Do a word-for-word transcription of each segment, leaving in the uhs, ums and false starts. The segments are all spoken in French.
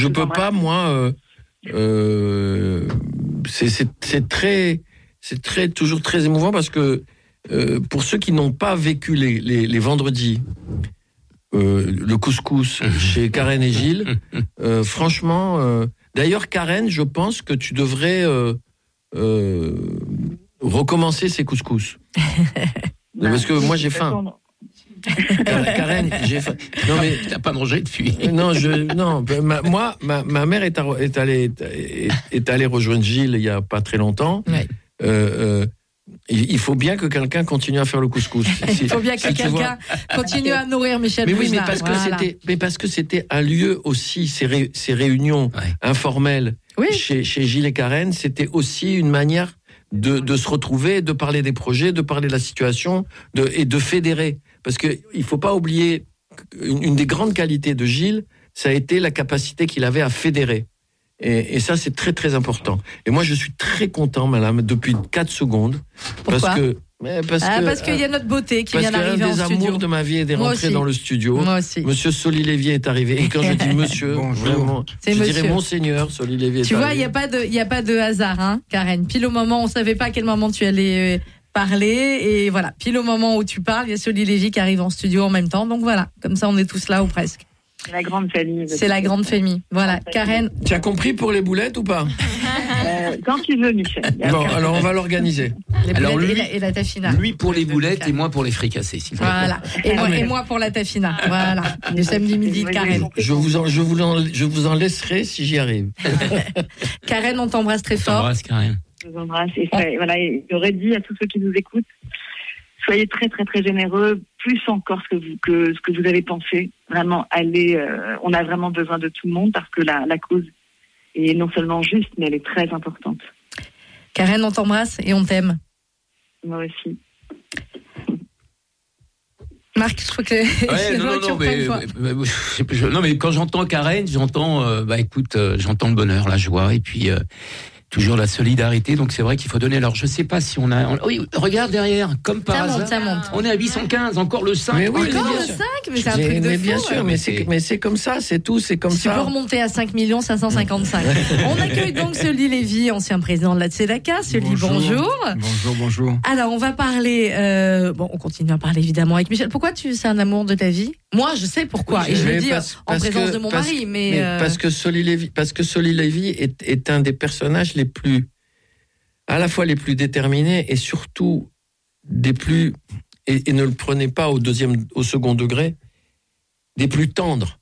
je peux pas, moi. Euh, euh, c'est, c'est, c'est très, c'est très, toujours très émouvant parce que euh, pour ceux qui n'ont pas vécu les, les, les vendredis, euh, le couscous chez Karen et Gilles, euh, franchement. Euh, d'ailleurs, Karen, je pense que tu devrais euh, euh, recommencer ces couscous. Parce que moi, j'ai faim. Karen, j'ai faim. Non mais t'as pas mangé depuis. Non, je non. Ma, moi, ma, ma mère est, à, est allée est, est allée rejoindre Gilles il y a pas très longtemps. Ouais. Euh, euh, il faut bien que quelqu'un continue à faire le couscous. Si, il faut bien que si quelqu'un vois... continue à nourrir Michel. Mais Boujna, oui, mais parce voilà. que c'était, mais parce que c'était un lieu aussi ces, ré, ces réunions ouais. informelles oui. chez, chez Gilles et Karen, c'était aussi une manière de, de se retrouver, de parler des projets, de parler de la situation, de, et de fédérer. Parce que il faut pas oublier une, une des grandes qualités de Gilles, ça a été la capacité qu'il avait à fédérer. Et, et ça, c'est très très important. Et moi, je suis très content, madame, depuis quatre secondes. Pourquoi parce que parce ah, que parce qu'il y a notre beauté qui vient d'arriver en studio. Parce qu'un des amours de ma vie est de rentrer dans le studio. Moi aussi. Monsieur Soli-Lévier est arrivé. Et quand je dis monsieur, vraiment, c'est je monsieur. dirais monseigneur Soli-Lévier est tu arrivé. vois, il y a pas de, il y a pas de hasard, hein, Karen. Pile au moment, on savait pas à quel moment tu allais parler, et voilà, pile au moment où tu parles, il y a Soli-Lévier qui arrive en studio en même temps. Donc voilà, comme ça, on est tous là ou presque. C'est la grande famille. C'est la grande famille. Voilà, Karen. Tu as compris pour les boulettes ou pas? euh, Quand tu veux, Michel. Bon, alors on va l'organiser. Les boulettes alors lui, et, la, et la tafina. Lui pour les boulettes et moi pour les fricassés. Si voilà. Et moi, et moi pour la tafina. Voilà. Le samedi midi de Karen. Je vous en, je vous en, je vous en laisserai si j'y arrive. Karen, on t'embrasse très fort. On t'embrasse, Karen. Je vous embrasse. Et ça, voilà, et j'aurais dit à tous ceux qui nous écoutent, soyez très très très généreux, plus encore ce que vous, que, ce que vous avez pensé. Vraiment, allez, euh, on a vraiment besoin de tout le monde parce que la, la cause est non seulement juste, mais elle est très importante. Karen, on t'embrasse et on t'aime. Moi aussi. Marc, je crois que ouais, non, non, non, mais, mais, mais, non, mais quand j'entends Karen, j'entends, euh, bah écoute, euh, j'entends le bonheur, la joie, et puis. Euh, Toujours la solidarité, donc c'est vrai qu'il faut donner. Alors je sais pas si on a. On... Oui, regarde derrière, comme par ça hasard. Monte, ça monte. On est à huit cent quinze, encore le cinq. Mais oui, encore mais le sûr. cinq, mais c'est un truc de mais fou. Bien sûr, mais c'est, mais c'est comme ça, c'est tout, c'est comme tu ça. Tu peux remonter à cinq millions cinq cent cinquante-cinq. On accueille donc Soli-Lévier, ancien président de la Tzedaka. Soli, bonjour. bonjour. Bonjour, bonjour. Alors on va parler. Euh... Bon, on continue à parler évidemment avec Michel. Pourquoi tu, c'est un amour de ta vie? Moi, je sais pourquoi, oui, et je le dis parce, en parce présence que, de mon parce, mari, mais, mais euh... parce que Soli-Lévier, parce que Soli-Lévier est, est un des personnages les plus à la fois les plus déterminés et surtout des plus, et, et ne le prenez pas au deuxième, au second degré, des plus tendres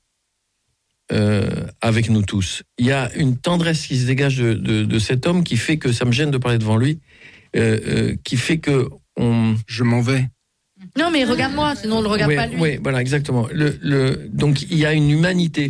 euh, avec nous tous. Il y a une tendresse qui se dégage de, de, de cet homme qui fait que ça me gêne de parler devant lui, euh, euh, qui fait que on... Je m'en vais. Non mais regarde-moi, sinon on ne le regarde oui, pas lui. Oui, voilà, exactement. Le, le, donc il y a une humanité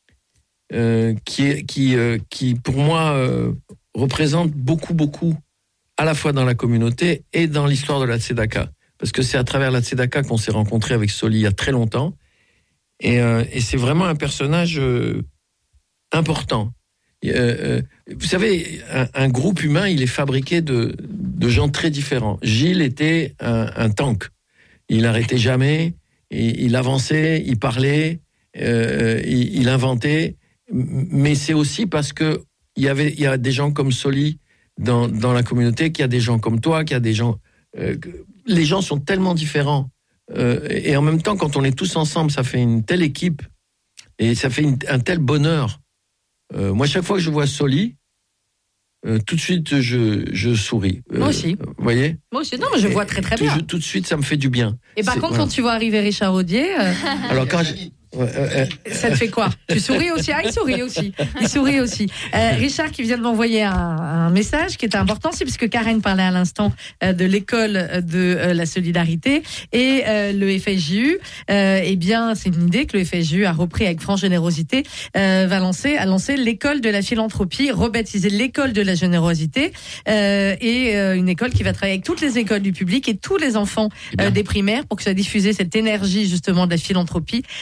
euh, qui, est, qui, euh, qui, pour moi, euh, représente beaucoup, beaucoup à la fois dans la communauté et dans l'histoire de la Tzedaka. Parce que c'est à travers la Tzedaka qu'on s'est rencontré avec Soli il y a très longtemps. Et, euh, et c'est vraiment un personnage euh, important. Euh, euh, vous savez, un, un groupe humain, il est fabriqué de, de gens très différents. Gilles était un, un tank. Il n'arrêtait jamais, il, il avançait, il parlait, euh, il, il inventait. Mais c'est aussi parce que il y avait, il y a des gens comme Soli dans, dans la communauté, qu'il y a des gens comme toi, qu'il y a des gens... Euh, les gens sont tellement différents. Euh, et en même temps, quand on est tous ensemble, ça fait une telle équipe et ça fait une, un tel bonheur. Euh, moi, chaque fois que je vois Soli, euh, tout de suite, je, je souris. Euh, moi aussi. Vous voyez ? Moi aussi. Non, mais je et, vois très très bien. Je, tout de suite, ça me fait du bien. Et par C'est, contre, voilà. quand tu vois arriver Richard Audier... Euh... Alors, quand je... Ouais, euh, ça te fait quoi? Tu souris aussi? Ah, il sourit aussi. Il sourit aussi. Euh, Richard qui vient de m'envoyer un, un message qui était important, c'est parce que Karen parlait à l'instant euh, de l'école de euh, la solidarité et euh, le F S J U. Euh, eh bien, c'est une idée que le F S J U a repris avec franche générosité, euh, va lancer, a lancé l'école de la philanthropie, rebaptisée l'école de la générosité, euh, et euh, une école qui va travailler avec toutes les écoles du public et tous les enfants euh, des primaires pour que soit diffusée cette énergie justement de la philanthropie. C'est une idée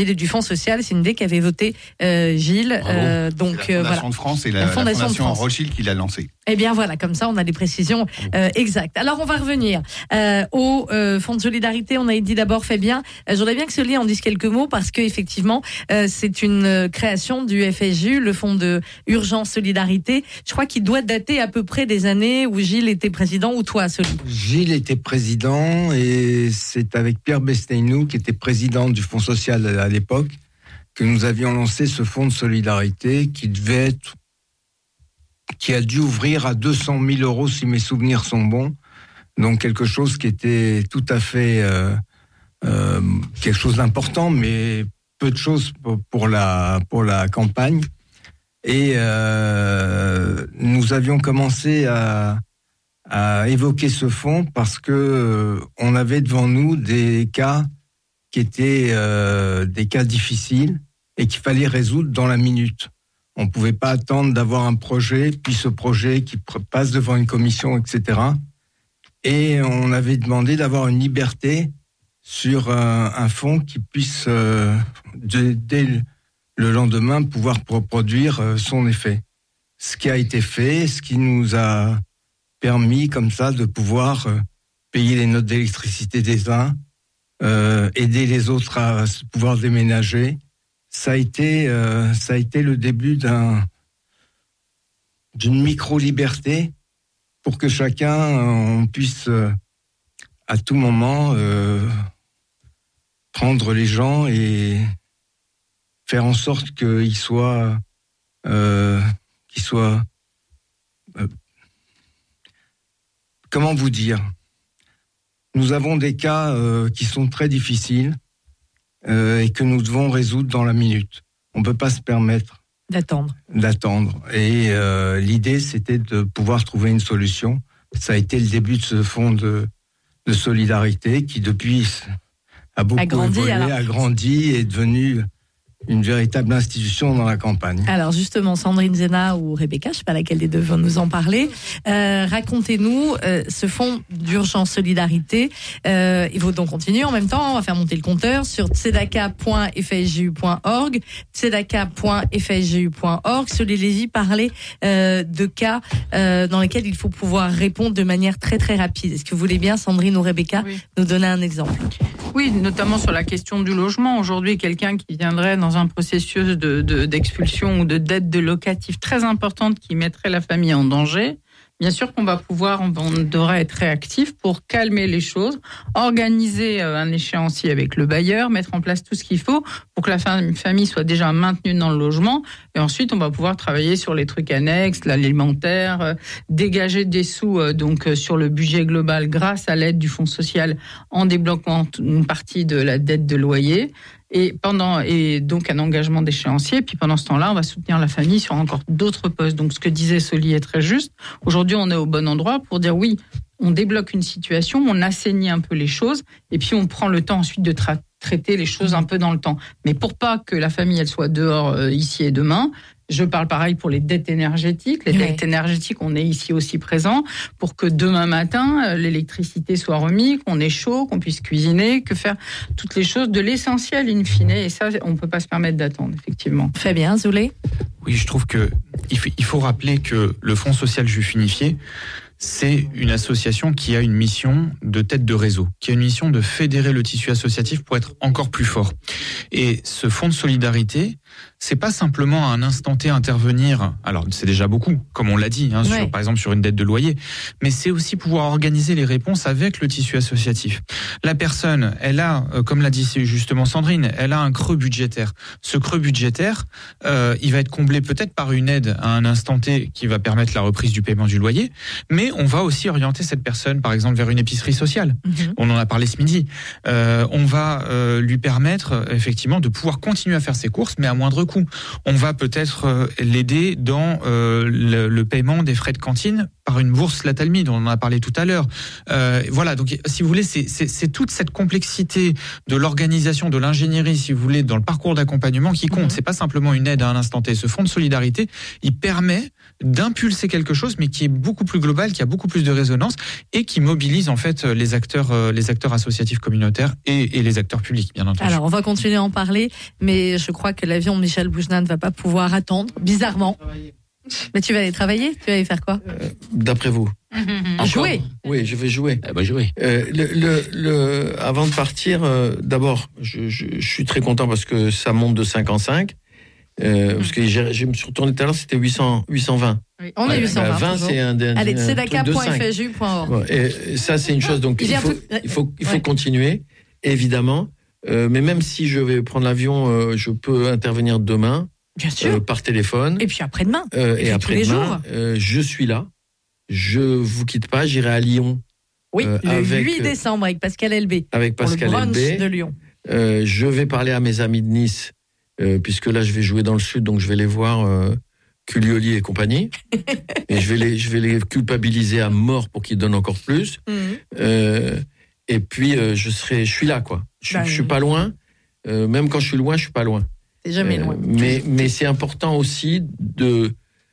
idée du Fonds social, c'est une idée qu'avait votée euh, Gilles. Euh, donc c'est la Fondation voilà. de France et la, la Fondation, Fondation de France. Rothschild qui l'a lancée. Eh bien voilà, comme ça on a des précisions euh, exactes. Alors on va revenir euh, au euh, Fonds de solidarité. On a dit d'abord Fabien. Euh, J'aurais bien que Soli en dise quelques mots parce que effectivement euh, c'est une euh, création du F S J U, le Fonds de urgence solidarité. Je crois qu'il doit dater à peu près des années où Gilles était président ou toi, Soli. Gilles était président et c'est avec Pierre Besteinou qui était président du Fonds social à l'époque que nous avions lancé ce Fonds de solidarité qui devait être qui a dû ouvrir à deux cent mille euros si mes souvenirs sont bons. Donc quelque chose qui était tout à fait euh, euh, quelque chose d'important, mais peu de choses pour, pour la pour la campagne. Et euh, nous avions commencé à à évoquer ce fonds parce que euh, on avait devant nous des cas qui étaient euh, des cas difficiles et qu'il fallait résoudre dans la minute. On ne pouvait pas attendre d'avoir un projet, puis ce projet qui passe devant une commission, et cetera. Et on avait demandé d'avoir une liberté sur un, un fonds qui puisse, euh, de, dès le lendemain, pouvoir produire son effet. Ce qui a été fait, ce qui nous a permis, comme ça, de pouvoir payer les notes d'électricité des uns, euh, aider les autres à pouvoir déménager. Ça a été, euh, ça a été le début d'un, d'une micro-liberté pour que chacun, on puisse euh, à tout moment euh, prendre les gens et faire en sorte qu'ils soient, euh, qu'ils soient, euh, comment vous dire, nous avons des cas euh, qui sont très difficiles. Euh, et que nous devons résoudre dans la minute. On ne peut pas se permettre d'attendre. D'attendre. Et euh, l'idée, c'était de pouvoir trouver une solution. Ça a été le début de ce fonds de, de solidarité qui, depuis, a beaucoup a grandi, évolué, alors... a grandi et est devenu une véritable institution dans la campagne. Alors justement, Sandrine Zena ou Rebecca, je ne sais pas laquelle des deux va nous en parler, euh, racontez-nous euh, ce fonds d'urgence solidarité. Euh, il faut donc continuer en même temps, on va faire monter le compteur sur tzedaka point f s j u point org, tzedaka point f s j u point org. Soulez-y, parler euh, de cas euh, dans lesquels il faut pouvoir répondre de manière très très rapide. Est-ce que vous voulez bien, Sandrine ou Rebecca, oui. nous donner un exemple ? Oui, notamment sur la question du logement. Aujourd'hui, quelqu'un qui viendrait dans un processus de, de, d'expulsion ou de dette de locatif très importante qui mettrait la famille en danger, bien sûr qu'on va pouvoir, on, on devrait être réactif pour calmer les choses, organiser un échéancier avec le bailleur, mettre en place tout ce qu'il faut pour que la famille soit déjà maintenue dans le logement. Et ensuite, on va pouvoir travailler sur les trucs annexes, l'alimentaire, euh, dégager des sous euh, donc euh, sur le budget global grâce à l'aide du Fonds social en débloquant une partie de la dette de loyer. Et pendant et donc un engagement d'échéancier. Puis pendant ce temps-là, on va soutenir la famille sur encore d'autres postes. Donc ce que disait Soli est très juste. Aujourd'hui, on est au bon endroit pour dire oui, on débloque une situation, on assainit un peu les choses, et puis on prend le temps ensuite de tra- traiter les choses un peu dans le temps. Mais pour pas que la famille elle soit dehors euh, ici et demain. Je parle pareil pour les dettes énergétiques. Les oui. dettes énergétiques, on est ici aussi présent pour que demain matin, l'électricité soit remise, qu'on ait chaud, qu'on puisse cuisiner, que faire toutes les choses de l'essentiel in fine. Et ça, on ne peut pas se permettre d'attendre, effectivement. Fabien, Zoulé ? Oui, je trouve que il faut, il faut rappeler que le Fonds social juif unifié, c'est une association qui a une mission de tête de réseau, qui a une mission de fédérer le tissu associatif pour être encore plus fort. Et ce fonds de solidarité, c'est pas simplement à un instant T intervenir, alors c'est déjà beaucoup, comme on l'a dit, hein, ouais. sur, par exemple sur une dette de loyer, mais c'est aussi pouvoir organiser les réponses avec le tissu associatif. La personne, elle a, euh, comme l'a dit justement Sandrine, elle a un creux budgétaire. Ce creux budgétaire, euh, il va être comblé peut-être par une aide à un instant T qui va permettre la reprise du paiement du loyer, mais on va aussi orienter cette personne, par exemple, vers une épicerie sociale. Mmh. On en a parlé ce midi. Euh, on va euh, lui permettre, effectivement, de pouvoir continuer à faire ses courses, mais à moins moindre coût. On va peut-être euh, l'aider dans euh, le, le paiement des frais de cantine par une bourse La Talmide, dont on en a parlé tout à l'heure. Euh, voilà, donc si vous voulez, c'est, c'est, c'est toute cette complexité de l'organisation, de l'ingénierie, si vous voulez, dans le parcours d'accompagnement qui compte. Mmh. C'est pas simplement une aide à un instant T. Ce fonds de solidarité, il permet d'impulser quelque chose, mais qui est beaucoup plus global, qui a beaucoup plus de résonance et qui mobilise en fait les acteurs, euh, les acteurs associatifs communautaires et, et les acteurs publics, bien entendu. Alors, on va continuer à en parler, mais je crois que l'avion de Michel Boujna ne va pas pouvoir attendre, bizarrement. Mais tu vas aller travailler? Tu vas aller faire quoi? euh, D'après vous? Mmh, jouer. Oui, je vais jouer. Eh ben, jouer. Euh, le, le, le, avant de partir, euh, d'abord, je, je, je suis très content parce que ça monte de cinq en cinq. Euh, mmh. Parce que j'ai, je me suis retourné tout à l'heure, c'était huit cents, huit cent vingt. Oui, on est huit cent vingt. vingt, c'est un, un, Allez, un tzedaka point f s j point org. Bon, et ça, c'est une chose. Donc, il, il faut, tout... il faut, il faut ouais. continuer, évidemment. Euh, mais même si je vais prendre l'avion, euh, je peux intervenir demain. Bien sûr. Euh, par téléphone. Et puis après-demain. Euh, et, et après-demain, euh, je suis là. Je vous quitte pas. J'irai à Lyon. Oui, euh, le avec, huit décembre avec Pascal Elbé. Avec Pascal pour le brunch Elbé. de Lyon. Euh, je vais parler à mes amis de Nice, euh, puisque là, je vais jouer dans le sud, donc je vais les voir, euh, Culioli et compagnie. Et je vais les, je vais les culpabiliser à mort pour qu'ils donnent encore plus. Mmh. Euh, et puis, euh, je serai, je suis là, quoi. Je, bah, je suis pas loin. Euh, même quand je suis loin, je suis pas loin. C'est jamais loin. Euh, mais, mais c'est important aussi de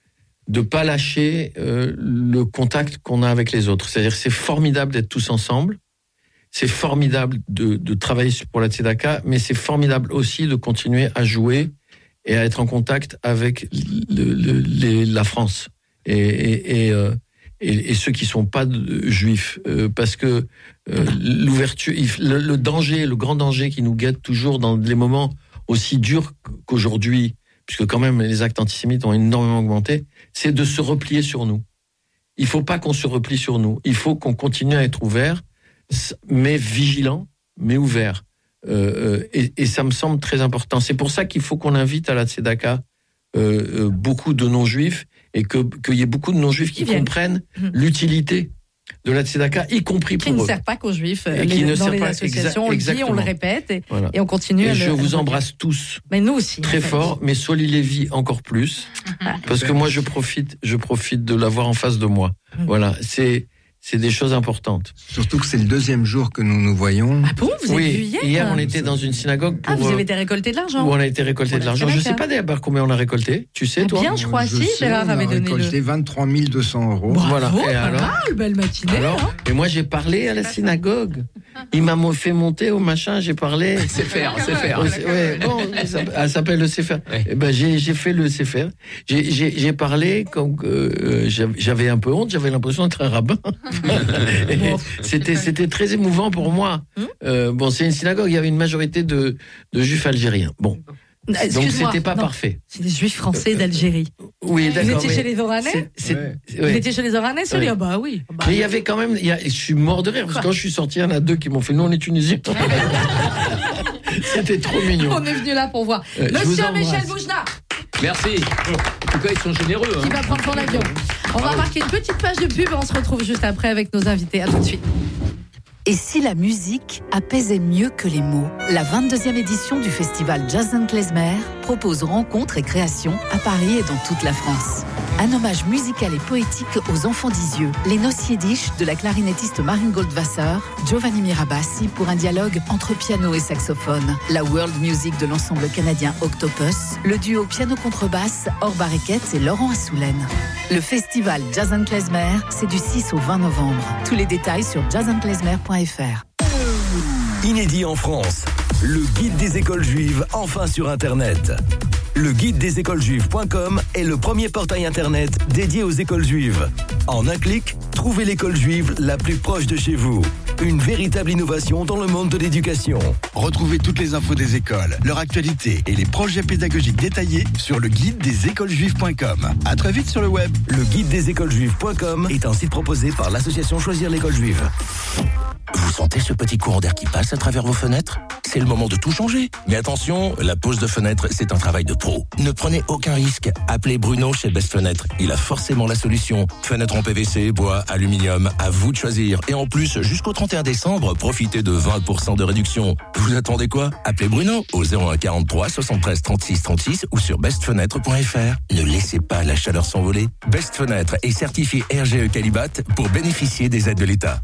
de pas lâcher euh, le contact qu'on a avec les autres. C'est-à-dire, c'est formidable d'être tous ensemble. C'est formidable de, de travailler pour la Tzedaka, mais c'est formidable aussi de continuer à jouer et à être en contact avec le, le, les, la France et, et, et, euh, et, et ceux qui sont pas juifs, euh, parce que euh, l'ouverture, le, le danger, le grand danger qui nous guette toujours dans les moments aussi durs qu'aujourd'hui, puisque quand même les actes antisémites ont énormément augmenté, c'est de se replier sur nous. Il faut pas qu'on se replie sur nous. Il faut qu'on continue à être ouvert, mais vigilant, mais ouvert. Euh, et, et ça me semble très important. C'est pour ça qu'il faut qu'on invite à la Tzedaka euh, beaucoup de non-juifs et que, qu'il y ait beaucoup de non-juifs qui, qui comprennent mmh. l'utilité de la Tzedaka, y compris pour qui eux. Qui ne sert pas qu'aux juifs. Et les, qui ne dans sert les pas, associations, exa- on le dit, on le répète et, voilà. et on continue et à je le... Je vous à embrasse dire. tous. Mais nous aussi. Très en fait. fort, mais Soli Lévi encore plus. Parce que moi, je profite, je profite de l'avoir en face de moi. Mmh. Voilà, c'est... C'est des choses importantes. Surtout que c'est le deuxième jour que nous nous voyons. Ah bon, vous oui, avez vu hier hier, on était dans une synagogue. Pour, ah, vous avez été récolté de l'argent. Où on a été récolté de l'argent. Je ne sais pas d'ailleurs combien on a récolté. Tu sais, ah, toi bien, je crois, je si, sais, Gérard avait donné. On a récolté le... vingt-trois mille deux cents euros. Bravo, voilà. Et pas alors, mal, belle matinée. Alors, hein. Et moi, j'ai parlé à la synagogue. Il m'a fait monter au machin, j'ai parlé. C'est faire, c'est faire. Ouais, bon, ça, elle s'appelle le Sefer. Ouais. Et ben, j'ai, j'ai fait le Sefer. J'ai, j'ai, j'ai parlé comme euh, j'avais un peu honte, j'avais l'impression d'être un rabbin. Bon. C'était, c'était très émouvant pour moi. Hum? Euh, bon, c'est une synagogue, il y avait une majorité de, de juifs algériens. Bon. Excuse-moi, donc c'était pas non, parfait. C'est des juifs français d'Algérie. Oui, d'accord. Vous étiez chez les Oranais c'est, c'est, ouais. Vous étiez chez les Oranais, celui-là ouais. Bah oui. Bah, mais il y avait quand même, il y a, je suis mort de rire, parce que quand je suis sorti, il y en a deux qui m'ont fait, nous on est Tunisiens. C'était trop mignon. On est venu là pour voir. Euh, Monsieur Michel Boujna. Merci. En tout cas, ils sont généreux. Hein. Qui va prendre son avion. On va marquer une petite page de pub et on se retrouve juste après avec nos invités. À tout de suite. Et si la musique apaisait mieux que les mots? La vingt-deuxième édition du festival Jazz and Klezmer propose rencontres et créations à Paris et dans toute la France. Un hommage musical et poétique aux enfants d'Isieux, les Noces Yiddish de la clarinettiste Marine Goldwasser, Giovanni Mirabassi pour un dialogue entre piano et saxophone, la world music de l'ensemble canadien Octopus, le duo piano-contrebasse Orba Ricketts et Laurent Assoulen. Le festival Jazz and Klezmer, c'est du six au vingt novembre. Tous les détails sur jazz and klezmer point f r. Inédit en France, le guide des écoles juives enfin sur Internet. Le guide des écoles juives point com est le premier portail Internet dédié aux écoles juives. En un clic, trouvez l'école juive la plus proche de chez vous. Une véritable innovation dans le monde de l'éducation. Retrouvez toutes les infos des écoles, leur actualité et les projets pédagogiques détaillés sur le guide des écoles juives point com. À très vite sur le web. Le guide des écoles juives point com est un site proposé par l'association Choisir l'école juive. Vous sentez ce petit courant d'air qui passe à travers vos fenêtres? C'est le moment de tout changer. Mais attention, la pose de fenêtre, c'est un travail de pro. Ne prenez aucun risque. Appelez Bruno chez Best Fenêtre. Il a forcément la solution. Fenêtre en P V C, bois, aluminium, à vous de choisir. Et en plus, jusqu'au trente et un décembre, profitez de vingt pour cent de réduction. Vous attendez quoi? Appelez Bruno au zéro un quarante-trois soixante-treize trente-six trente-six ou sur best fenêtre point f r. Ne laissez pas la chaleur s'envoler. Best Fenêtre est certifié R G E Qualibat pour bénéficier des aides de l'État.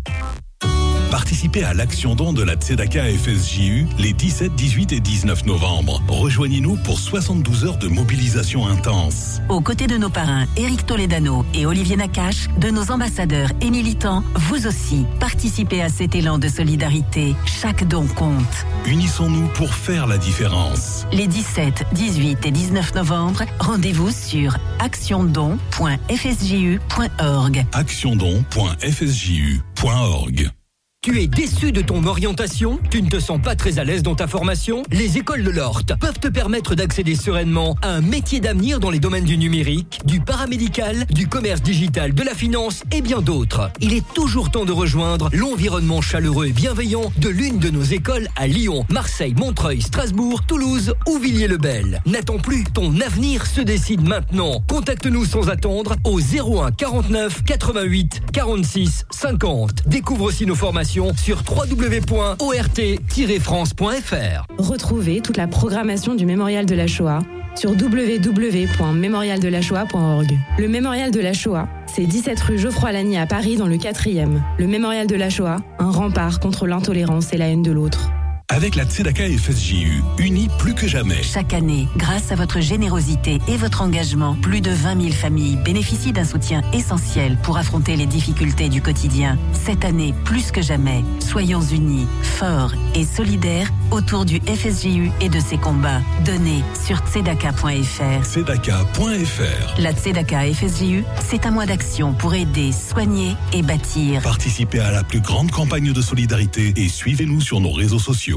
Participez à l'action don de la Tzedaka F S J U les dix-sept, dix-huit et dix-neuf novembre. Rejoignez-nous pour soixante-douze heures de mobilisation intense. Aux côtés de nos parrains Éric Toledano et Olivier Nakache, de nos ambassadeurs et militants, vous aussi, participez à cet élan de solidarité. Chaque don compte. Unissons-nous pour faire la différence. Les dix-sept, dix-huit et dix-neuf novembre, rendez-vous sur action don point f s j u point org. action don point f s j u point org. Tu es déçu de ton orientation? Tu ne te sens pas très à l'aise dans ta formation? Les écoles de l'O R T peuvent te permettre d'accéder sereinement à un métier d'avenir dans les domaines du numérique, du paramédical, du commerce digital, de la finance et bien d'autres. Il est toujours temps de rejoindre l'environnement chaleureux et bienveillant de l'une de nos écoles à Lyon, Marseille, Montreuil, Strasbourg, Toulouse ou Villiers-le-Bel. N'attends plus, ton avenir se décide maintenant. Contacte-nous sans attendre au zéro un quarante-neuf quatre-vingt-huit quarante-six cinquante. Découvre aussi nos formations sur w w w point o r t tiret france point f r. Retrouvez toute la programmation du Mémorial de la Shoah sur w w w point mémorial de la shoah point org. Le Mémorial de la Shoah, c'est dix-sept rue Geoffroy-Lagny à Paris dans le quatrième. Le Mémorial de la Shoah, un rempart contre l'intolérance et la haine de l'autre. Avec la Tzedaka F S J U, unis plus que jamais. Chaque année, grâce à votre générosité et votre engagement, plus de vingt mille familles bénéficient d'un soutien essentiel pour affronter les difficultés du quotidien. Cette année, plus que jamais, soyons unis, forts et solidaires autour du F S J U et de ses combats. Donnez sur tzedaka point f r. tzedaka point f r. La Tzedaka F S J U, c'est un mois d'action pour aider, soigner et bâtir. Participez à la plus grande campagne de solidarité et suivez-nous sur nos réseaux sociaux.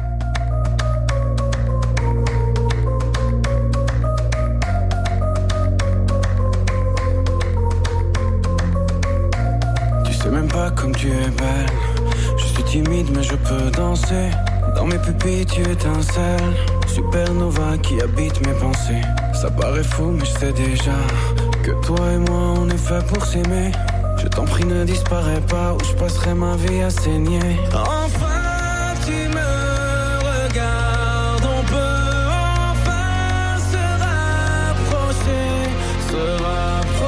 Même pas comme tu es belle. Je suis timide mais je peux danser. Dans mes pupilles tu étincelles. Supernova qui habite mes pensées. Ça paraît fou mais je sais déjà que toi et moi on est fait pour s'aimer. Je t'en prie ne disparais pas ou je passerai ma vie à saigner. Enfin tu me regardes. On peut enfin se rapprocher. Se rapprocher.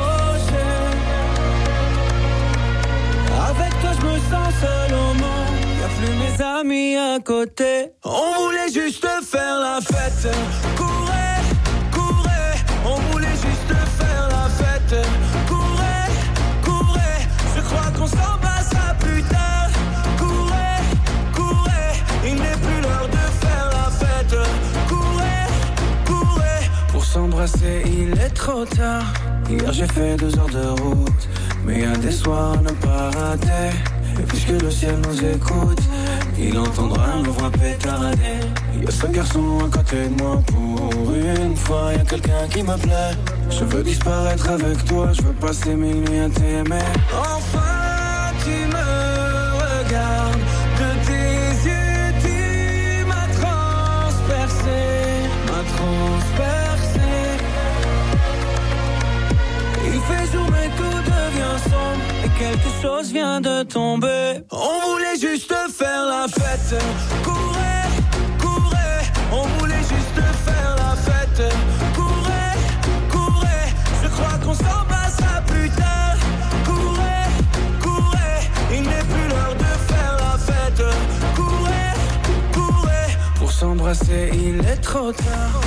Avec toi je me sens seul au monde. Y'a plus mes amis à côté. On voulait juste faire la fête. Courez, courez. On voulait juste faire la fête. Courez, courez. Je crois qu'on s'en passera plus tard. Courez, courez. Il n'est plus l'heure de faire la fête. Courez, courez. Pour s'embrasser il est trop tard. Hier j'ai fait deux heures de route. Mais y'a des soirs à ne pas rater. Et puisque le ciel nous écoute, il entendra nos voix pétarder. Y'a ce garçon à côté de moi. Pour une fois y'a quelqu'un qui me plaît. Je veux disparaître avec toi. Je veux passer mes nuits à t'aimer. Enfin tu me regardes. De tes yeux tu m'as transpercé. M'as transpercé. Il fait jour mais tout devient sombre. Et quelque chose vient de tomber. On voulait juste faire la fête. Courez, courez. On voulait juste faire la fête. Courez, courez. Je crois qu'on s'en passera plus tard. Courez, courez. Il n'est plus l'heure de faire la fête. Courez, courez. Pour s'embrasser il est trop tard.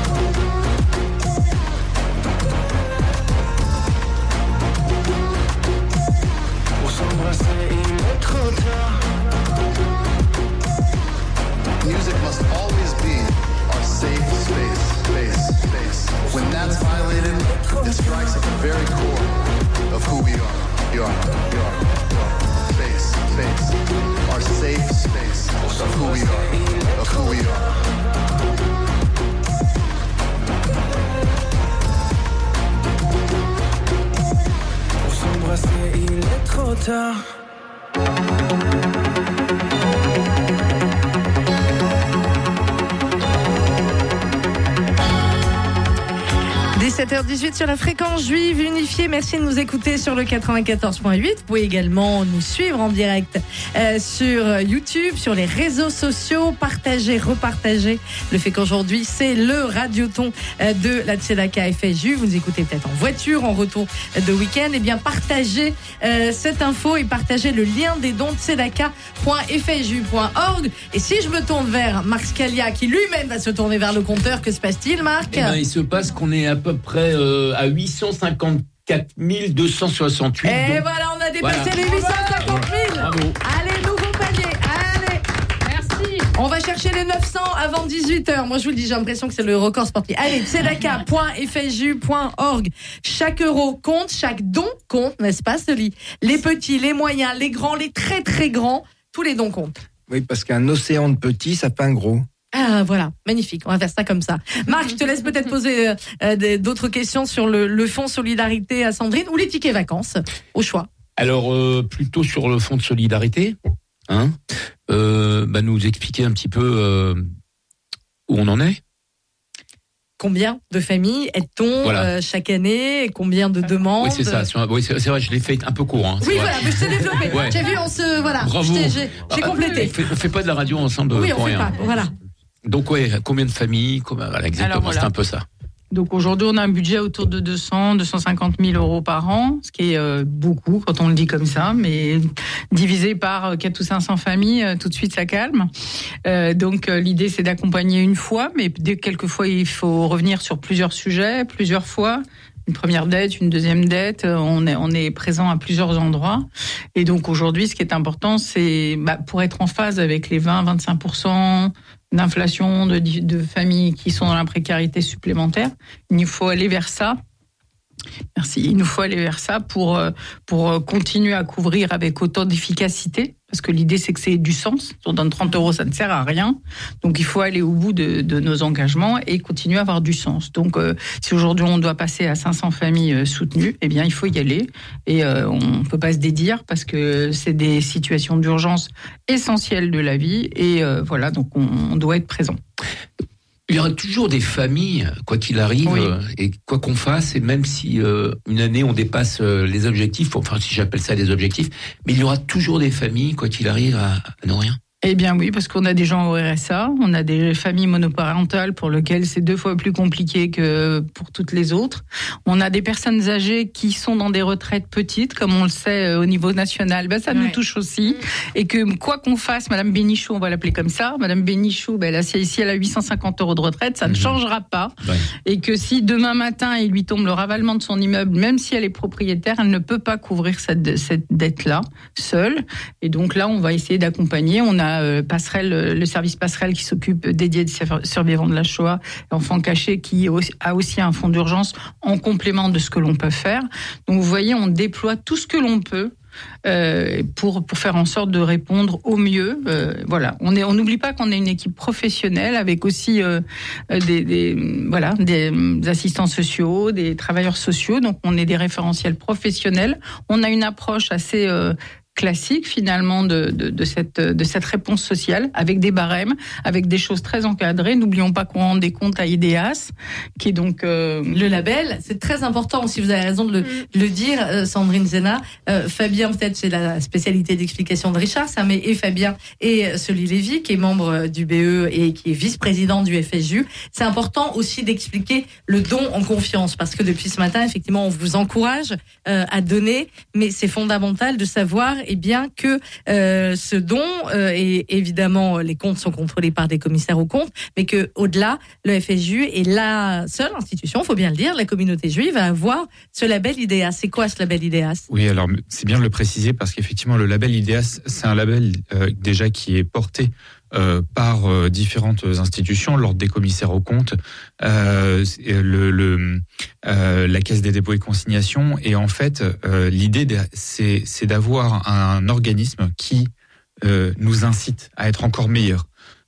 Music must always be our safe space, space, space. When that's violated, it strikes at the very core of who we are. We are, we are. Space, space. Our safe space of who we are, of who we are. Pour s'embrasser, il est trop tard. sept heures dix-huit sur la fréquence juive unifiée. Merci de nous écouter sur le quatre-vingt-quatorze point huit. Vous pouvez également nous suivre en direct euh, sur YouTube, sur les réseaux sociaux. Partagez, repartagez le fait qu'aujourd'hui, c'est le radioton euh, de la Tzedaka F S J U. Vous nous écoutez peut-être en voiture, en retour de week-end. Eh bien, partagez euh, cette info et partagez le lien des dons tzedaka point f s j u point org. Et si je me tourne vers Marc Scalia, qui lui-même va se tourner vers le compteur, que se passe-t-il, Marc ? Eh ben, il se passe qu'on est à peu près euh, à huit cent cinquante-quatre mille deux cent soixante-huit. Et donc, voilà, on a dépassé voilà. les huit cent cinquante mille. Bravo. Allez, nouveau palier. Allez. Merci. On va chercher les neuf cents avant dix-huit heures. Moi, je vous le dis, j'ai l'impression que c'est le record sportif. Allez, tzedaka point f s j u point org. Chaque euro compte, chaque don compte, n'est-ce pas, Soli ? Les petits, les moyens, les grands, les très très grands, tous les dons comptent. Oui, parce qu'un océan de petits, ça fait un gros. Ah, voilà, magnifique, on va faire ça comme ça. Marc, je te laisse peut-être poser euh, des, d'autres questions sur le, le fonds solidarité à Sandrine ou les tickets vacances, au choix. Alors, euh, plutôt sur le fonds de solidarité, hein, euh, bah, nous expliquer un petit peu euh, où on en est. Combien de familles aide-t-on voilà. euh, chaque année et combien de demandes ? Oui, c'est ça. Oui, c'est, c'est vrai, je l'ai fait un peu court. Hein, oui, vrai. voilà, mais je t'ai développé. Ouais. J'ai vu, on se. Voilà. Bravo. J'ai, j'ai, j'ai complété. On fait, on fait pas de la radio ensemble oui, pour on fait rien. Pas, voilà. Donc, ouais, combien de familles combien, voilà, exactement, Alors, voilà. C'est un peu ça. Donc aujourd'hui, on a un budget autour de deux cents, deux cent cinquante mille euros par an, ce qui est euh, beaucoup quand on le dit comme ça, mais divisé par quatre ou cinq cents familles, euh, tout de suite ça calme. Euh, donc euh, l'idée c'est d'accompagner une fois, mais quelquefois il faut revenir sur plusieurs sujets, plusieurs fois. Une première dette, une deuxième dette, on est, on est présent à plusieurs endroits. Et donc aujourd'hui, ce qui est important, c'est bah, pour être en phase avec les vingt à vingt-cinq pour cent d'inflation de, de familles qui sont dans la précarité supplémentaire, il nous faut aller vers ça. Merci. Il nous faut aller vers ça pour, pour continuer à couvrir avec autant d'efficacité. Parce que l'idée, c'est que c'est du sens. Si on donne trente euros, ça ne sert à rien. Donc, il faut aller au bout de, de nos engagements et continuer à avoir du sens. Donc, euh, si aujourd'hui, on doit passer à cinq cents familles euh, soutenues, eh bien, il faut y aller. Et euh, on ne peut pas se dédire parce que c'est des situations d'urgence essentielles de la vie. Et euh, voilà, donc on, on doit être présent. Il y aura toujours des familles, quoi qu'il arrive, oui. euh, et quoi qu'on fasse, et même si euh, une année on dépasse euh, les objectifs, enfin si j'appelle ça des objectifs, mais il y aura toujours des familles, quoi qu'il arrive, à, à ne rien. Eh bien oui, parce qu'on a des gens au R S A, on a des familles monoparentales pour lesquelles c'est deux fois plus compliqué que pour toutes les autres. On a des personnes âgées qui sont dans des retraites petites, comme on le sait au niveau national, ben ça ouais. nous touche aussi. Et que quoi qu'on fasse, Madame Bénichou, on va l'appeler comme ça, Madame Bénichou, ben elle, si elle a huit cent cinquante euros de retraite, ça mmh. ne changera pas. Ouais. Et que si demain matin il lui tombe le ravalement de son immeuble, même si elle est propriétaire, elle ne peut pas couvrir cette, cette dette-là seule. Et donc là, on va essayer d'accompagner. On a Passerelle, le service Passerelle qui s'occupe dédié des survivants de la Shoah, enfants cachés, qui a aussi un fonds d'urgence en complément de ce que l'on peut faire. Donc vous voyez, on déploie tout ce que l'on peut euh, pour pour faire en sorte de répondre au mieux. Euh, voilà, on est, on n'oublie pas qu'on est une équipe professionnelle avec aussi euh, des, des voilà des assistants sociaux, des travailleurs sociaux. Donc on est des référentiels professionnels. On a une approche assez euh, classique finalement de, de, de, cette, de cette réponse sociale avec des barèmes, avec des choses très encadrées. N'oublions pas qu'on rend des comptes à I D E A S, qui est donc... Euh... Le label, c'est très important, si vous avez raison de le, mm. le dire, euh, Sandrine Zena. Euh, Fabien, peut-être c'est la spécialité d'explication de Richard, ça, mais et Fabien et Soli Lévy, qui est membre du B E et qui est vice-président du F S J U. C'est important aussi d'expliquer le don en confiance, parce que depuis ce matin, effectivement, on vous encourage euh, à donner, mais c'est fondamental de savoir eh bien que euh, ce don, euh, et évidemment les comptes sont contrôlés par des commissaires aux comptes, mais que au-delà, le F S J U est la seule institution, il faut bien le dire, la communauté juive à avoir ce label I D E A S. C'est quoi ce label I D E A S ? Oui, alors c'est bien de le préciser parce qu'effectivement le label I D E A S, c'est un label euh, déjà qui est porté Euh, par euh, différentes institutions, l'ordre des commissaires aux comptes, euh, le, le, euh, la Caisse des dépôts et consignations. Et en fait, euh, l'idée, c'est, c'est d'avoir un organisme qui euh, nous incite à être encore meilleurs.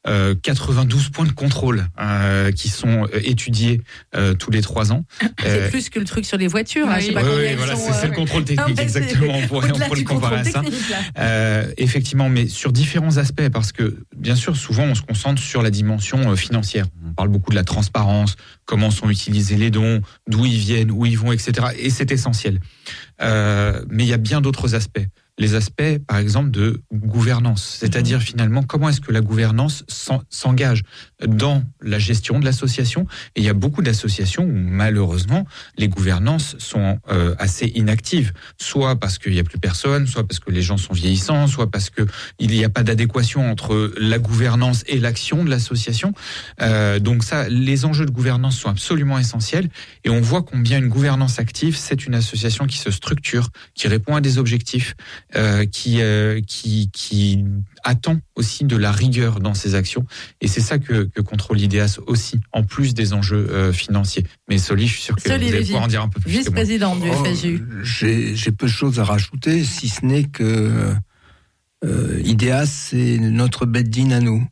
euh, quatre-vingt-douze points de contrôle euh, qui sont étudiés euh, tous les trois ans. C'est euh, plus que le truc sur les voitures. Là, oui, je sais pas oui, combien oui ils voilà, sont, c'est, c'est euh, le contrôle technique, non, exactement. On pourrait, on pourrait le comparer à ça. Euh, effectivement, mais sur différents aspects, parce que bien sûr, souvent, on se concentre sur la dimension euh, financière. On parle beaucoup de la transparence, comment sont utilisés les dons, d'où ils viennent, où ils vont, et cetera. Et c'est essentiel. Euh, mais il y a bien d'autres aspects. Les aspects, par exemple, de gouvernance. C'est-à-dire, finalement, comment est-ce que la gouvernance s'engage dans la gestion de l'association. Et il y a beaucoup d'associations où, malheureusement, les gouvernances sont euh, assez inactives. Soit parce qu'il n'y a plus personne, soit parce que les gens sont vieillissants, soit parce qu'il n'y a pas d'adéquation entre la gouvernance et l'action de l'association. Euh, donc ça, les enjeux de gouvernance sont absolument essentiels. Et on voit combien une gouvernance active, c'est une association qui se structure, qui répond à des objectifs, Euh, qui, euh, qui, qui attend aussi de la rigueur dans ses actions. Et c'est ça que, que contrôle l'I D A S aussi, en plus des enjeux euh, financiers. Mais Soli, je suis sûr que Soli, vous allez pouvoir en dire un peu plus. Vice-président du F S J U. Oh, j'ai, j'ai peu de choses à rajouter, si ce n'est que euh, I D A S, c'est notre beddin à nous.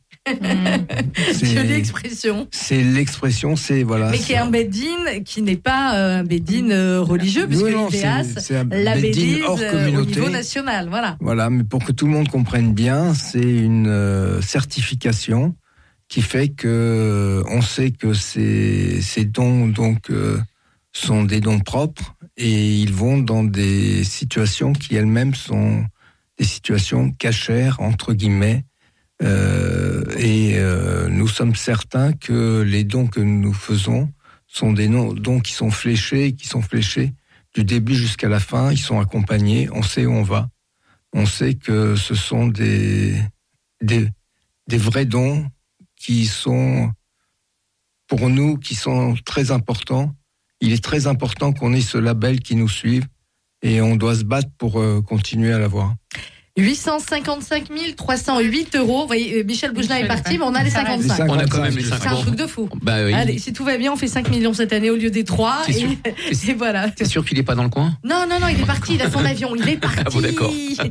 C'est l'expression. C'est l'expression, c'est voilà. Mais qui est un beddin qui n'est pas euh, un beddin euh, religieux, puisque l'I D A S la bédise euh, au niveau national, voilà. Voilà, mais pour que tout le monde comprenne bien, c'est une euh, certification qui fait que euh, on sait que ces, ces dons donc euh, sont des dons propres et ils vont dans des situations qui elles-mêmes sont des situations cachères entre guillemets. Euh, et euh, nous sommes certains que les dons que nous faisons sont des dons qui sont fléchés, qui sont fléchés du début jusqu'à la fin. Ils sont accompagnés, on sait où on va. On sait que ce sont des, des, des vrais dons qui sont, pour nous, qui sont très importants. Il est très important qu'on ait ce label qui nous suive et on doit se battre pour euh, continuer à l'avoir. huit cent cinquante-cinq mille trois cent huit euros. Vous voyez, Michel Bougelin est parti, mais on a les cinquante-cinq. On a quand même les cinquante. C'est un truc de fou. Bah oui. Allez, si tout va bien, on fait cinq millions cette année au lieu des trois. C'est et, sûr. et voilà. T'es sûr qu'il n'est pas dans le coin? Non, non, non, il est parti, il a son avion, il est parti. Ah bon, d'accord.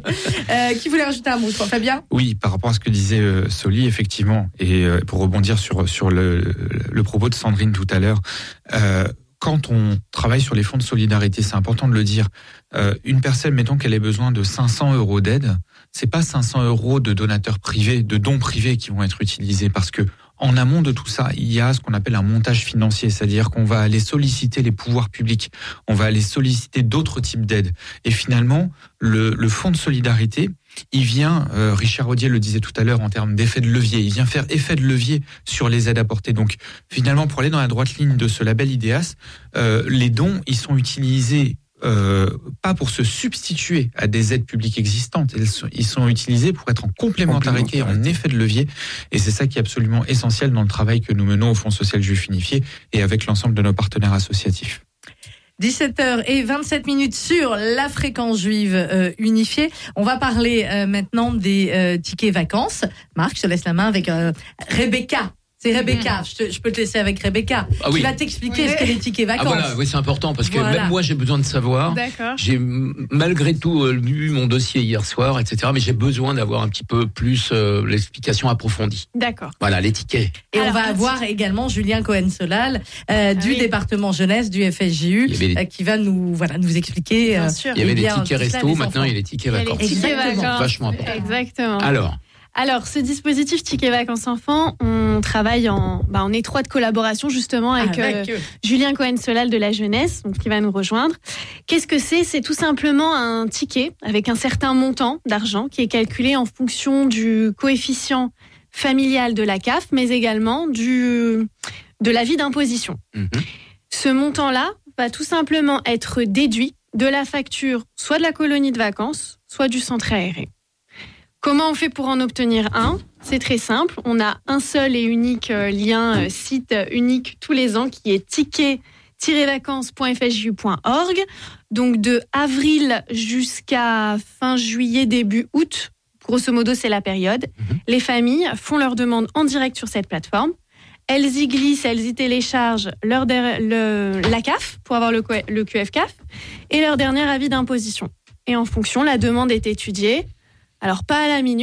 Euh, qui voulait rajouter un mot, je crois, Fabien? Oui, par rapport à ce que disait euh, Soli, effectivement, et euh, pour rebondir sur, sur le, le propos de Sandrine tout à l'heure, euh, quand on travaille sur les fonds de solidarité, c'est important de le dire, euh, une personne, mettons qu'elle ait besoin de cinq cents euros d'aide, c'est pas cinq cents euros de donateurs privés, de dons privés qui vont être utilisés, parce que en amont de tout ça, il y a ce qu'on appelle un montage financier, c'est-à-dire qu'on va aller solliciter les pouvoirs publics, on va aller solliciter d'autres types d'aides. Et finalement, le, le fonds de solidarité, il vient, euh, Richard Audier le disait tout à l'heure en termes d'effet de levier, il vient faire effet de levier sur les aides apportées. Donc finalement, pour aller dans la droite ligne de ce label I D A S, euh, les dons, ils sont utilisés Euh, pas pour se substituer à des aides publiques existantes. Ils sont, ils sont utilisés pour être en complémentarité, en effet de levier. Et c'est ça qui est absolument essentiel dans le travail que nous menons au Fonds social juif unifié et avec l'ensemble de nos partenaires associatifs. dix-sept heures vingt-sept minutes sur la fréquence juive euh, unifiée. On va parler euh, maintenant des euh, tickets vacances. Marc, je te laisse la main avec euh, Rebecca. C'est Rebecca, mmh. je, te, je peux te laisser avec Rebecca, ah oui. qui va t'expliquer oui. ce qu'est les tickets vacances. Ah voilà, oui, c'est important, parce que voilà. même moi j'ai besoin de savoir. D'accord. J'ai malgré tout euh, lu mon dossier hier soir, et cetera, mais j'ai besoin d'avoir un petit peu plus euh, l'explication approfondie. D'accord. Voilà, les tickets. Et alors, on va avoir également Julien Cohen-Solal euh, ah, du oui. département jeunesse du F S J U les... euh, qui va nous, voilà, nous expliquer. Bien euh, sûr. Il y avait bien, les tickets resto, les maintenant il y a les tickets vacances. Les tickets vacances. Vachement important. Exactement. Alors Alors, ce dispositif Ticket Vacances Enfants, on travaille en, bah, en étroite collaboration justement avec, avec euh, Julien Cohen-Solal de la jeunesse, donc, qui va nous rejoindre. Qu'est-ce que c'est? C'est tout simplement un ticket avec un certain montant d'argent qui est calculé en fonction du coefficient familial de la C A F, mais également du, de l'avis d'imposition. Mm-hmm. Ce montant-là va tout simplement être déduit de la facture soit de la colonie de vacances, soit du centre aéré. Comment on fait pour en obtenir un? C'est très simple. On a un seul et unique lien, site unique tous les ans, qui est ticket tiret vacances point f s j u point org. Donc de avril jusqu'à fin juillet, début août, grosso modo c'est la période. Mmh. Les familles font leur demande en direct sur cette plateforme. Elles y glissent, elles y téléchargent leur der- le, la C A F pour avoir le, le Q F C A F et leur dernier avis d'imposition. Et en fonction, la demande est étudiée. Alors, pas à la minute,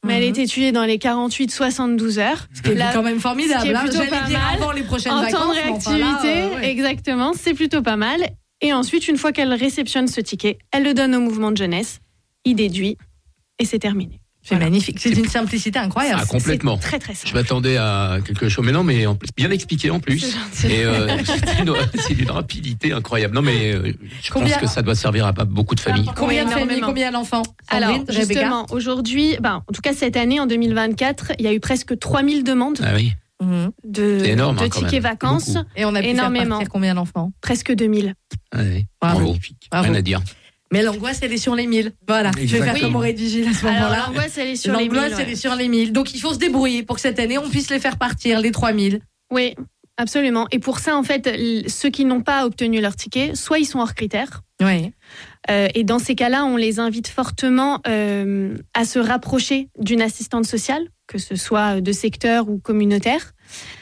mais elle est étudiée dans les quarante-huit à soixante-douze heures. Ce qui est La- quand même formidable. Ce qui est hein. plutôt J'allais pas dire mal. avant les prochaines En vacances. temps de mais enfin réactivité, là, euh, ouais. exactement, c'est plutôt pas mal. Et ensuite, une fois qu'elle réceptionne ce ticket, elle le donne au mouvement de jeunesse, il déduit, et c'est terminé. C'est magnifique. C'est d'une simplicité incroyable. Ah, complètement. C'est très très simple. Je m'attendais à quelque chose, mais non, mais en plus, bien expliqué en plus. C'est gentil. Et euh, c'est une, c'est d'une rapidité incroyable. Non, mais euh, je Combien- pense que ça doit servir à pas beaucoup de familles. Combien de familles, Énormément. combien d'enfants? Alors, Sandrine, Rebecca justement, aujourd'hui, ben, en tout cas cette année, en deux mille vingt-quatre, il y a eu presque trois mille demandes Ah oui. de, C'est énorme, de hein, quand tickets même. vacances. Beaucoup. Et on a pu énormément. faire partir combien d'enfants? Presque deux mille. Ah oui. Bravo. Bravo. Bravo. Rien à dire. Mais l'angoisse, elle est sur les mille. Voilà. Je vais faire Exactement. comme aurait dit Gilles à ce Alors, moment-là. l'angoisse, elle est sur les L'angoisse, mille, elle ouais. est sur les mille. Donc, il faut se débrouiller pour que cette année, on puisse les faire partir, les trois mille. Oui, absolument. Et pour ça, en fait, l- ceux qui n'ont pas obtenu leur ticket, soit ils sont hors critères. Oui. Euh, et dans ces cas-là, on les invite fortement euh, à se rapprocher d'une assistante sociale, que ce soit de secteur ou communautaire.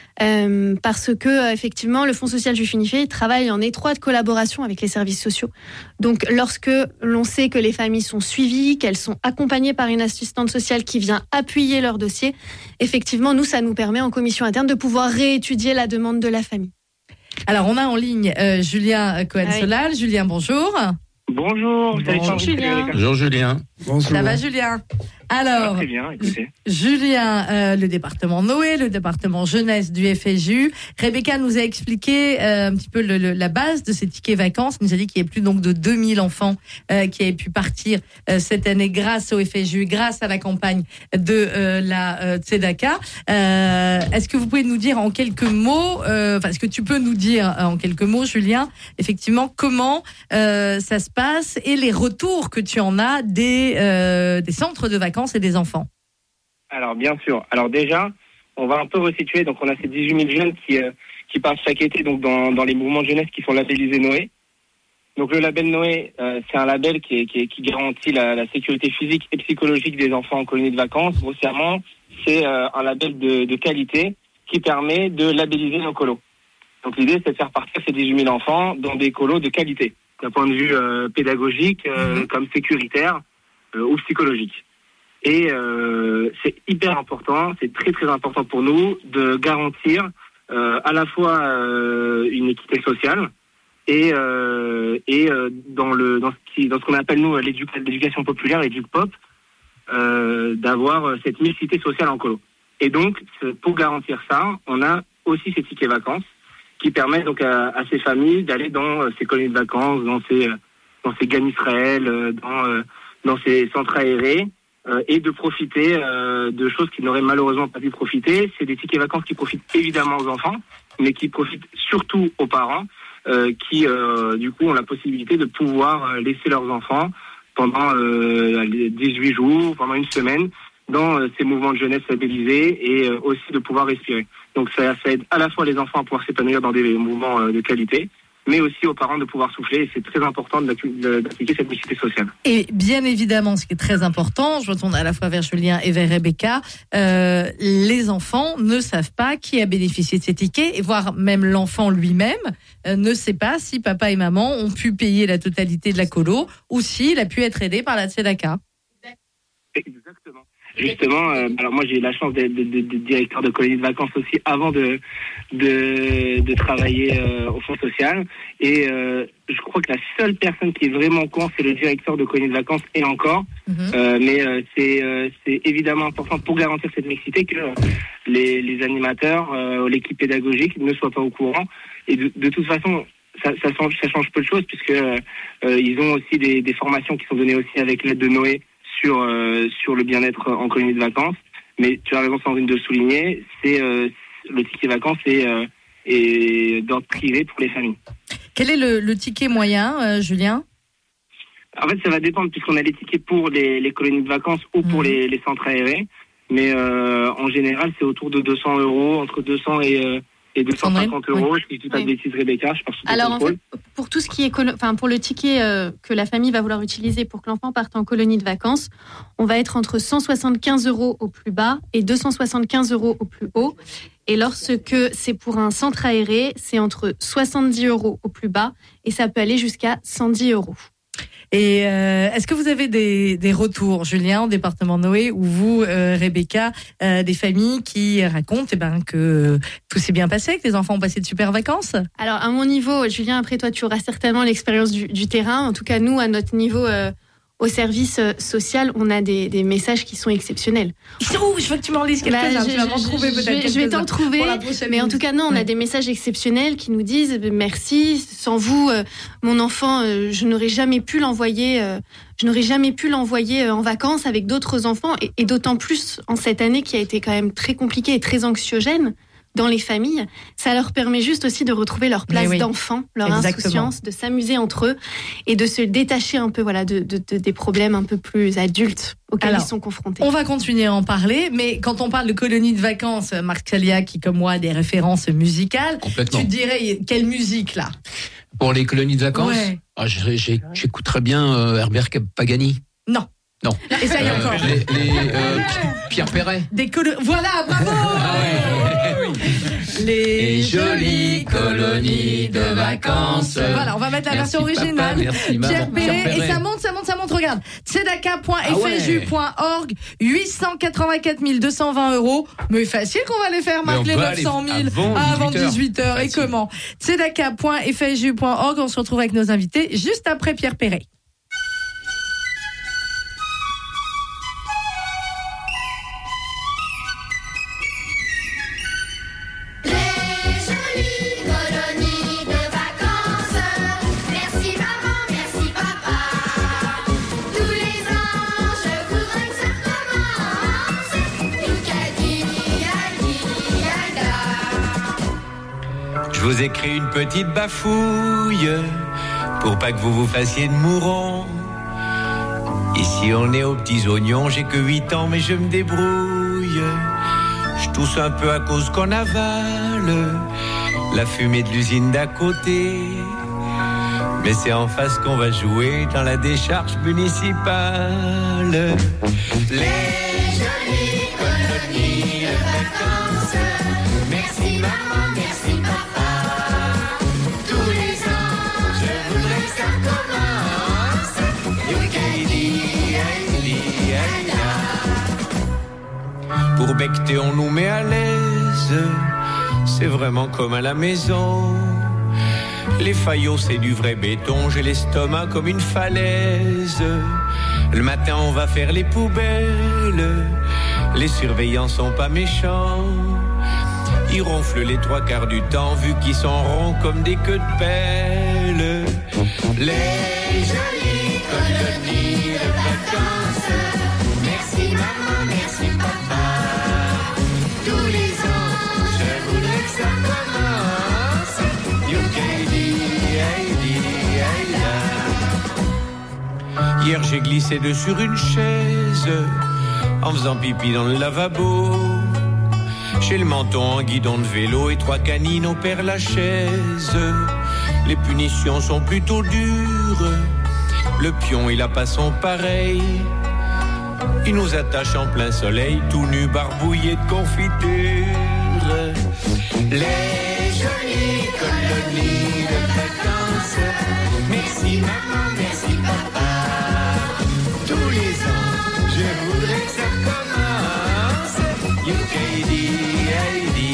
Euh, parce que euh, effectivement, le Fonds social juif unifié travaille en étroite collaboration avec les services sociaux. Donc, lorsque l'on sait que les familles sont suivies, qu'elles sont accompagnées par une assistante sociale qui vient appuyer leur dossier, effectivement, nous, ça nous permet en commission interne de pouvoir réétudier la demande de la famille. Alors, on a en ligne euh, Julien Cohen-Solal. Ah oui. Julien, bonjour. Bonjour, salut, Bonjour, Sandrine, Julien. Rebecca. Bonjour Julien. Ça va, Julien? Alors, Ah, très bien, écoutez. Julien, euh, le département Noé, le département jeunesse du F S J U. Rebecca nous a expliqué euh, un petit peu le, le, la base de ces tickets vacances. Elle nous a dit qu'il y a plus donc de deux mille enfants euh, qui avaient pu partir euh, cette année grâce au F S J U, grâce à la campagne de euh, la euh, Tzedaka. Euh, est-ce que vous pouvez nous dire en quelques mots, euh, enfin, est-ce que tu peux nous dire euh, en quelques mots, Julien, effectivement, comment euh, ça se passe et les retours que tu en as des, euh, des centres de vacances et des enfants? Alors, bien sûr. Alors déjà, on va un peu resituer. Donc, on a ces dix-huit mille jeunes qui, euh, qui partent chaque été donc dans, dans les mouvements de jeunesse qui sont labellisés Noé. Donc, le label Noé, euh, c'est un label qui, est, qui, est, qui garantit la, la sécurité physique et psychologique des enfants en colonie de vacances. Grossièrement, c'est euh, un label de, de qualité qui permet de labelliser nos colos. Donc, l'idée, c'est de faire partir ces dix-huit mille enfants dans des colos de qualité, d'un point de vue euh, pédagogique, euh, mmh. comme sécuritaire euh, ou psychologique. Et euh, c'est hyper important, c'est très très important pour nous de garantir euh, à la fois euh, une équité sociale et euh, et euh, dans le dans ce qui dans ce qu'on appelle nous l'éduc- l'éducation populaire, l'éduc-pop, euh, d'avoir cette mixité sociale en colo. Et donc pour garantir ça, on a aussi ces tickets vacances qui permettent donc à, à ces familles d'aller dans ces colonies de vacances, dans ces dans ces Gan Israël, dans dans ces centres aérés. Euh, et de profiter euh, de choses qui n'auraient malheureusement pas pu profiter. C'est des tickets vacances qui profitent évidemment aux enfants, mais qui profitent surtout aux parents, euh, qui euh, du coup ont la possibilité de pouvoir laisser leurs enfants pendant euh, dix-huit jours, pendant une semaine, dans euh, ces mouvements de jeunesse labellisés et euh, aussi de pouvoir respirer. Donc ça, ça aide à la fois les enfants à pouvoir s'épanouir dans des mouvements euh, de qualité, mais aussi aux parents de pouvoir souffler. Et c'est très important d'appliquer cette mixité sociale. Et bien évidemment, ce qui est très important, je retourne à la fois vers Julien et vers Rebecca, euh, les enfants ne savent pas qui a bénéficié de ces tickets, et voire même l'enfant lui-même euh, ne sait pas si papa et maman ont pu payer la totalité de la colo ou s'il a pu être aidé par la Tzedaka. Exactement. Justement, euh, alors moi j'ai eu la chance d'être de, de, de directeur de colonie de vacances aussi avant de de, de travailler euh, au Fonds social, et euh, je crois que la seule personne qui est vraiment au courant c'est le directeur de colonie de vacances, et encore. Mm-hmm. Euh, mais euh, c'est euh, c'est évidemment important pour garantir cette mixité que euh, les les animateurs, euh, l'équipe pédagogique ne soient pas au courant, et de, de toute façon ça ça change ça change peu de choses puisque euh, euh, ils ont aussi des des formations qui sont données aussi avec l'aide de Noé sur euh, sur le bien-être en colonie de vacances. Mais tu as raison, Sandrine, de souligner, c'est euh, le ticket vacances est, euh, est d'ordre privé pour les familles. Quel est le, le ticket moyen, euh, Julien? En fait, ça va dépendre puisqu'on a les tickets pour les, les colonies de vacances ou pour mmh. les, les centres aérés. Mais euh, en général, c'est autour de deux cents euros, entre deux cents et euh, et deux cent cinquante euros, si je dis pas de bêtises, Rebecca, je pense que Alors, en fait, pour tout ce qui est, colo- enfin, pour le ticket euh, que la famille va vouloir utiliser pour que l'enfant parte en colonie de vacances, on va être entre cent soixante-quinze euros au plus bas et deux cent soixante-quinze euros au plus haut. Et lorsque c'est pour un centre aéré, c'est entre soixante-dix euros au plus bas et ça peut aller jusqu'à cent dix euros. Et euh, est-ce que vous avez des, des retours, Julien, au département Noé, ou vous, euh, Rebecca, euh, des familles qui racontent eh ben, que tout s'est bien passé, que les enfants ont passé de super vacances? Alors, à mon niveau, Julien, après toi, tu auras certainement l'expérience du, du terrain. En tout cas, nous, à notre niveau... Euh, Au service social, on a des, des messages qui sont exceptionnels. Ils sont où? Je veux que tu m'en lises quelques-uns. Bah, tu vas m'en trouver peut-être je, quelques-uns. Je vais t'en trouver. Mais en tout cas, non, on a des messages exceptionnels qui nous disent merci. Sans vous, euh, mon enfant, euh, je n'aurais jamais pu l'envoyer. Euh, je n'aurais jamais pu l'envoyer en vacances avec d'autres enfants, et, et d'autant plus en cette année qui a été quand même très compliquée et très anxiogène dans les familles. Ça leur permet juste aussi de retrouver leur place oui, d'enfant, leur Exactement. insouciance, de s'amuser entre eux et de se détacher un peu voilà, de, de, de, des problèmes un peu plus adultes auxquels Alors, ils sont confrontés. On va continuer à en parler, mais quand on parle de colonies de vacances, Marc Chalia, qui comme moi a des références musicales, tu dirais quelle musique là? Pour les colonies de vacances, ouais. ah, j'écoute très bien euh, Herbert Pagani. Non. Non. Essaye euh, encore. Les, les, euh, Pierre Perret. Des colo- Voilà, bravo. Ah ouais, oui. Les, les jolies colonies de vacances. Voilà, on va mettre la merci version originale. Papa, merci Pierre Perret. Perret. Et ça monte, ça monte, ça monte. Regarde. tzedaka point f s j point org, huit cent quatre-vingt-quatre mille deux cent vingt euros. Mais facile qu'on va les faire, Marc, les neuf cent mille avant, avant dix-huit heures. Et comment? tzedaka point f s j point org. On se retrouve avec nos invités juste après Pierre Perret. Je vous écris une petite bafouille pour pas que vous vous fassiez de mourons. Ici on est aux petits oignons, j'ai que huit ans mais je me débrouille. Je tousse un peu à cause qu'on avale la fumée de l'usine d'à côté. Mais c'est en face qu'on va jouer dans la décharge municipale. Les jolies colonies de vacances. Merci maman, merci papa. Tous les ans, je voudrais que ça recommence. Yokaidi, aïli, aïla. Pour becter, on nous met à l'aise. C'est vraiment comme à la maison. Les faillots, c'est du vrai béton. J'ai l'estomac comme une falaise. Le matin, on va faire les poubelles. Les surveillants sont pas méchants. Ils ronflent les trois quarts du temps, vu qu'ils sont ronds comme des queues de pelle. Les jolies colonies de vacances. Merci maman, merci papa. Tous les ans, je voudrais que ça commence. Yokaidi, aïdi, aïla. Hier, j'ai glissé dessus sur une chaise en faisant pipi dans le lavabo. J'ai le menton en guidon de vélo et trois canines au Père Lachaise. Les punitions sont plutôt dures. Le pion, il a pas son pareil. Il nous attache en plein soleil, tout nu, barbouillé de confiture. Les jolies colonies de vacances. Merci maman, merci papa. Tous les ans, je voudrais que ça recommence. Yokaidi, aïdi,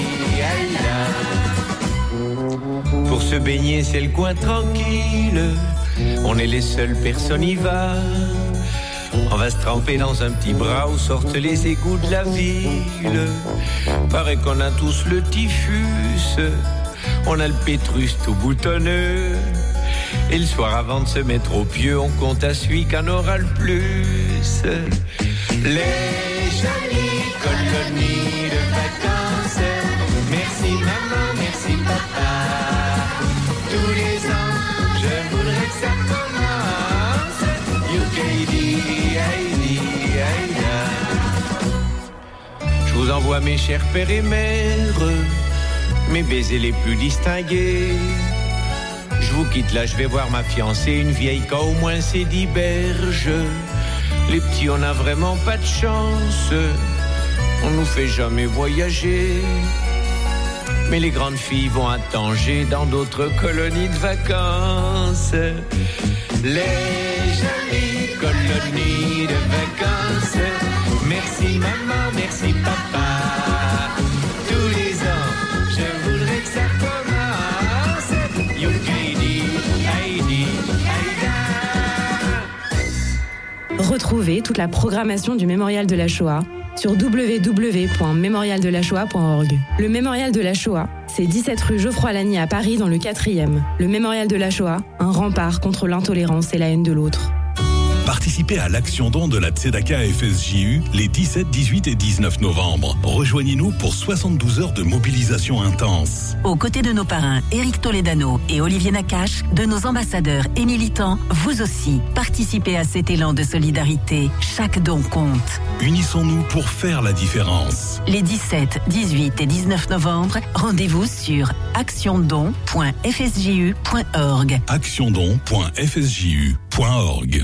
aïla. Pour se baigner, c'est le coin tranquille. On est les seules personnes y va. On va se tremper dans un petit bras où sortent les égouts de la ville. Paraît qu'on a tous le typhus. On a le pétrus tout boutonneux. Et le soir avant de se mettre au pieu, on compte à celui qu'en aura le plus. Les jolies colonies de vacances. Merci maman, merci papa. Tous les ans, je voudrais que ça commence. Yokaidi, aïdi, aïda. Je vous envoie mes chers pères et mères, mes baisers les plus distingués. Je vous quitte là, je vais voir ma fiancée, une vieille qu'a au moins ses dix berges. Les petits, on n'a vraiment pas de chance. On nous fait jamais voyager. Mais les grandes filles vont à Tanger dans d'autres colonies de vacances. Les jolies colonies de vacances. Merci maman, merci papa. Tous les ans, je voudrais que ça commence. Youkaidi, Heidi, Aïda. Retrouvez toute la programmation du Mémorial de la Shoah sur w w w point mémorial de la shoah point org. Le Mémorial de la Shoah, c'est dix-sept rue Geoffroy-Lagny à Paris dans le quatrième. Le Mémorial de la Shoah, un rempart contre l'intolérance et la haine de l'autre. Participez à l'action don de la Tzedaka F S J U les dix-sept, dix-huit et dix-neuf novembre. Rejoignez-nous pour soixante-douze heures de mobilisation intense. Aux côtés de nos parrains Éric Toledano et Olivier Nakache, de nos ambassadeurs et militants, vous aussi, participez à cet élan de solidarité. Chaque don compte. Unissons-nous pour faire la différence. Les dix-sept, dix-huit et dix-neuf novembre, rendez-vous sur action don point f s j u point org. action don point f s j u point org.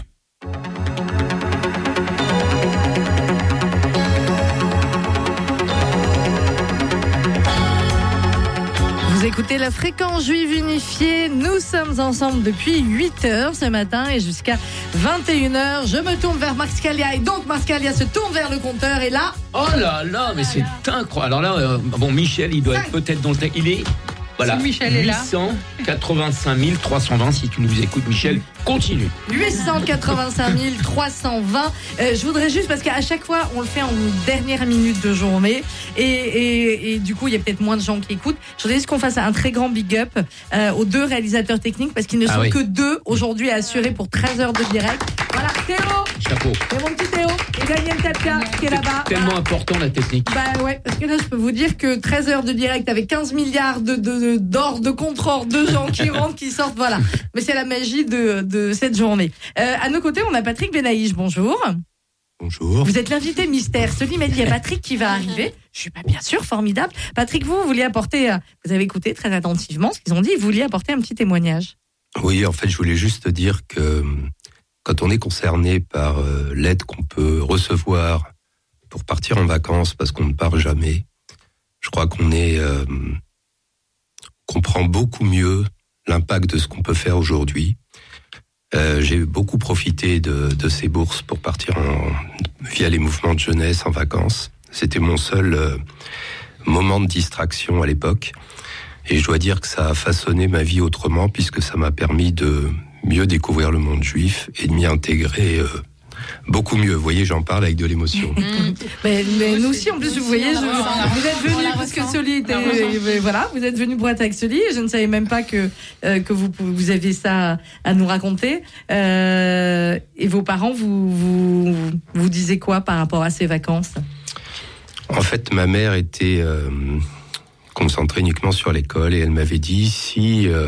Vous écoutez la fréquence juive unifiée. Nous sommes ensemble depuis huit heures ce matin et jusqu'à vingt et une heures. Je me tourne vers Marc Scalia et donc Marc Scalia se tourne vers le compteur et là... Oh là là, mais c'est incroyable. Alors là, euh, bon, Michel, il doit être peut-être dans le... Il est... Voilà, si Michel est là. huit cent quatre-vingt-cinq mille trois cent vingt, si tu nous écoutes, Michel, continue. huit cent quatre-vingt-cinq mille trois cent vingt. Euh, je voudrais juste, parce qu'à chaque fois, on le fait en dernière minute de journée, et, et, et du coup, il y a peut-être moins de gens qui écoutent. Je voudrais juste qu'on fasse un très grand big up euh, aux deux réalisateurs techniques, parce qu'ils ne ah sont oui. que deux aujourd'hui à assurer pour treize heures de direct. Voilà, Théo. Chapeau. Et mon petit Théo. Et Daniel Tapka, qui est là-bas. Tellement voilà. important, la technique. Bah ouais, parce que là, je peux vous dire que treize heures de direct avec quinze milliards de, de, de, d'or, de contre-or, de gens qui rentrent, qui sortent, voilà. Mais c'est la magie de, de cette journée. Euh, à nos côtés, on a Patrick Benaïch, bonjour. Bonjour. Vous êtes l'invité mystère. Celui m'a dit, il y a Patrick qui va arriver. Je suis pas bien sûr, formidable. Patrick, vous, vous vouliez apporter, vous avez écouté très attentivement ce qu'ils ont dit, vous vouliez apporter un petit témoignage. Oui, en fait, je voulais juste dire que quand on est concerné par l'aide qu'on peut recevoir pour partir en vacances parce qu'on ne part jamais, je crois qu'on est, euh, comprend beaucoup mieux l'impact de ce qu'on peut faire aujourd'hui. Euh, j'ai beaucoup profité de, de ces bourses pour partir en, via les mouvements de jeunesse en vacances. C'était mon seul euh, moment de distraction à l'époque. Et je dois dire que ça a façonné ma vie autrement, puisque ça m'a permis de mieux découvrir le monde juif et de m'y intégrer euh, beaucoup mieux. Vous voyez, j'en parle avec de l'émotion. mais, mais nous aussi, en plus, vous voyez, je, vous êtes venus parce que Soli était, voilà, vous êtes venus pour être avec Soli. Et je ne savais même pas que euh, que vous vous aviez ça à nous raconter. Euh, et vos parents, vous vous vous disiez quoi par rapport à ces vacances? En fait, ma mère était euh, concentrée uniquement sur l'école et elle m'avait dit si euh,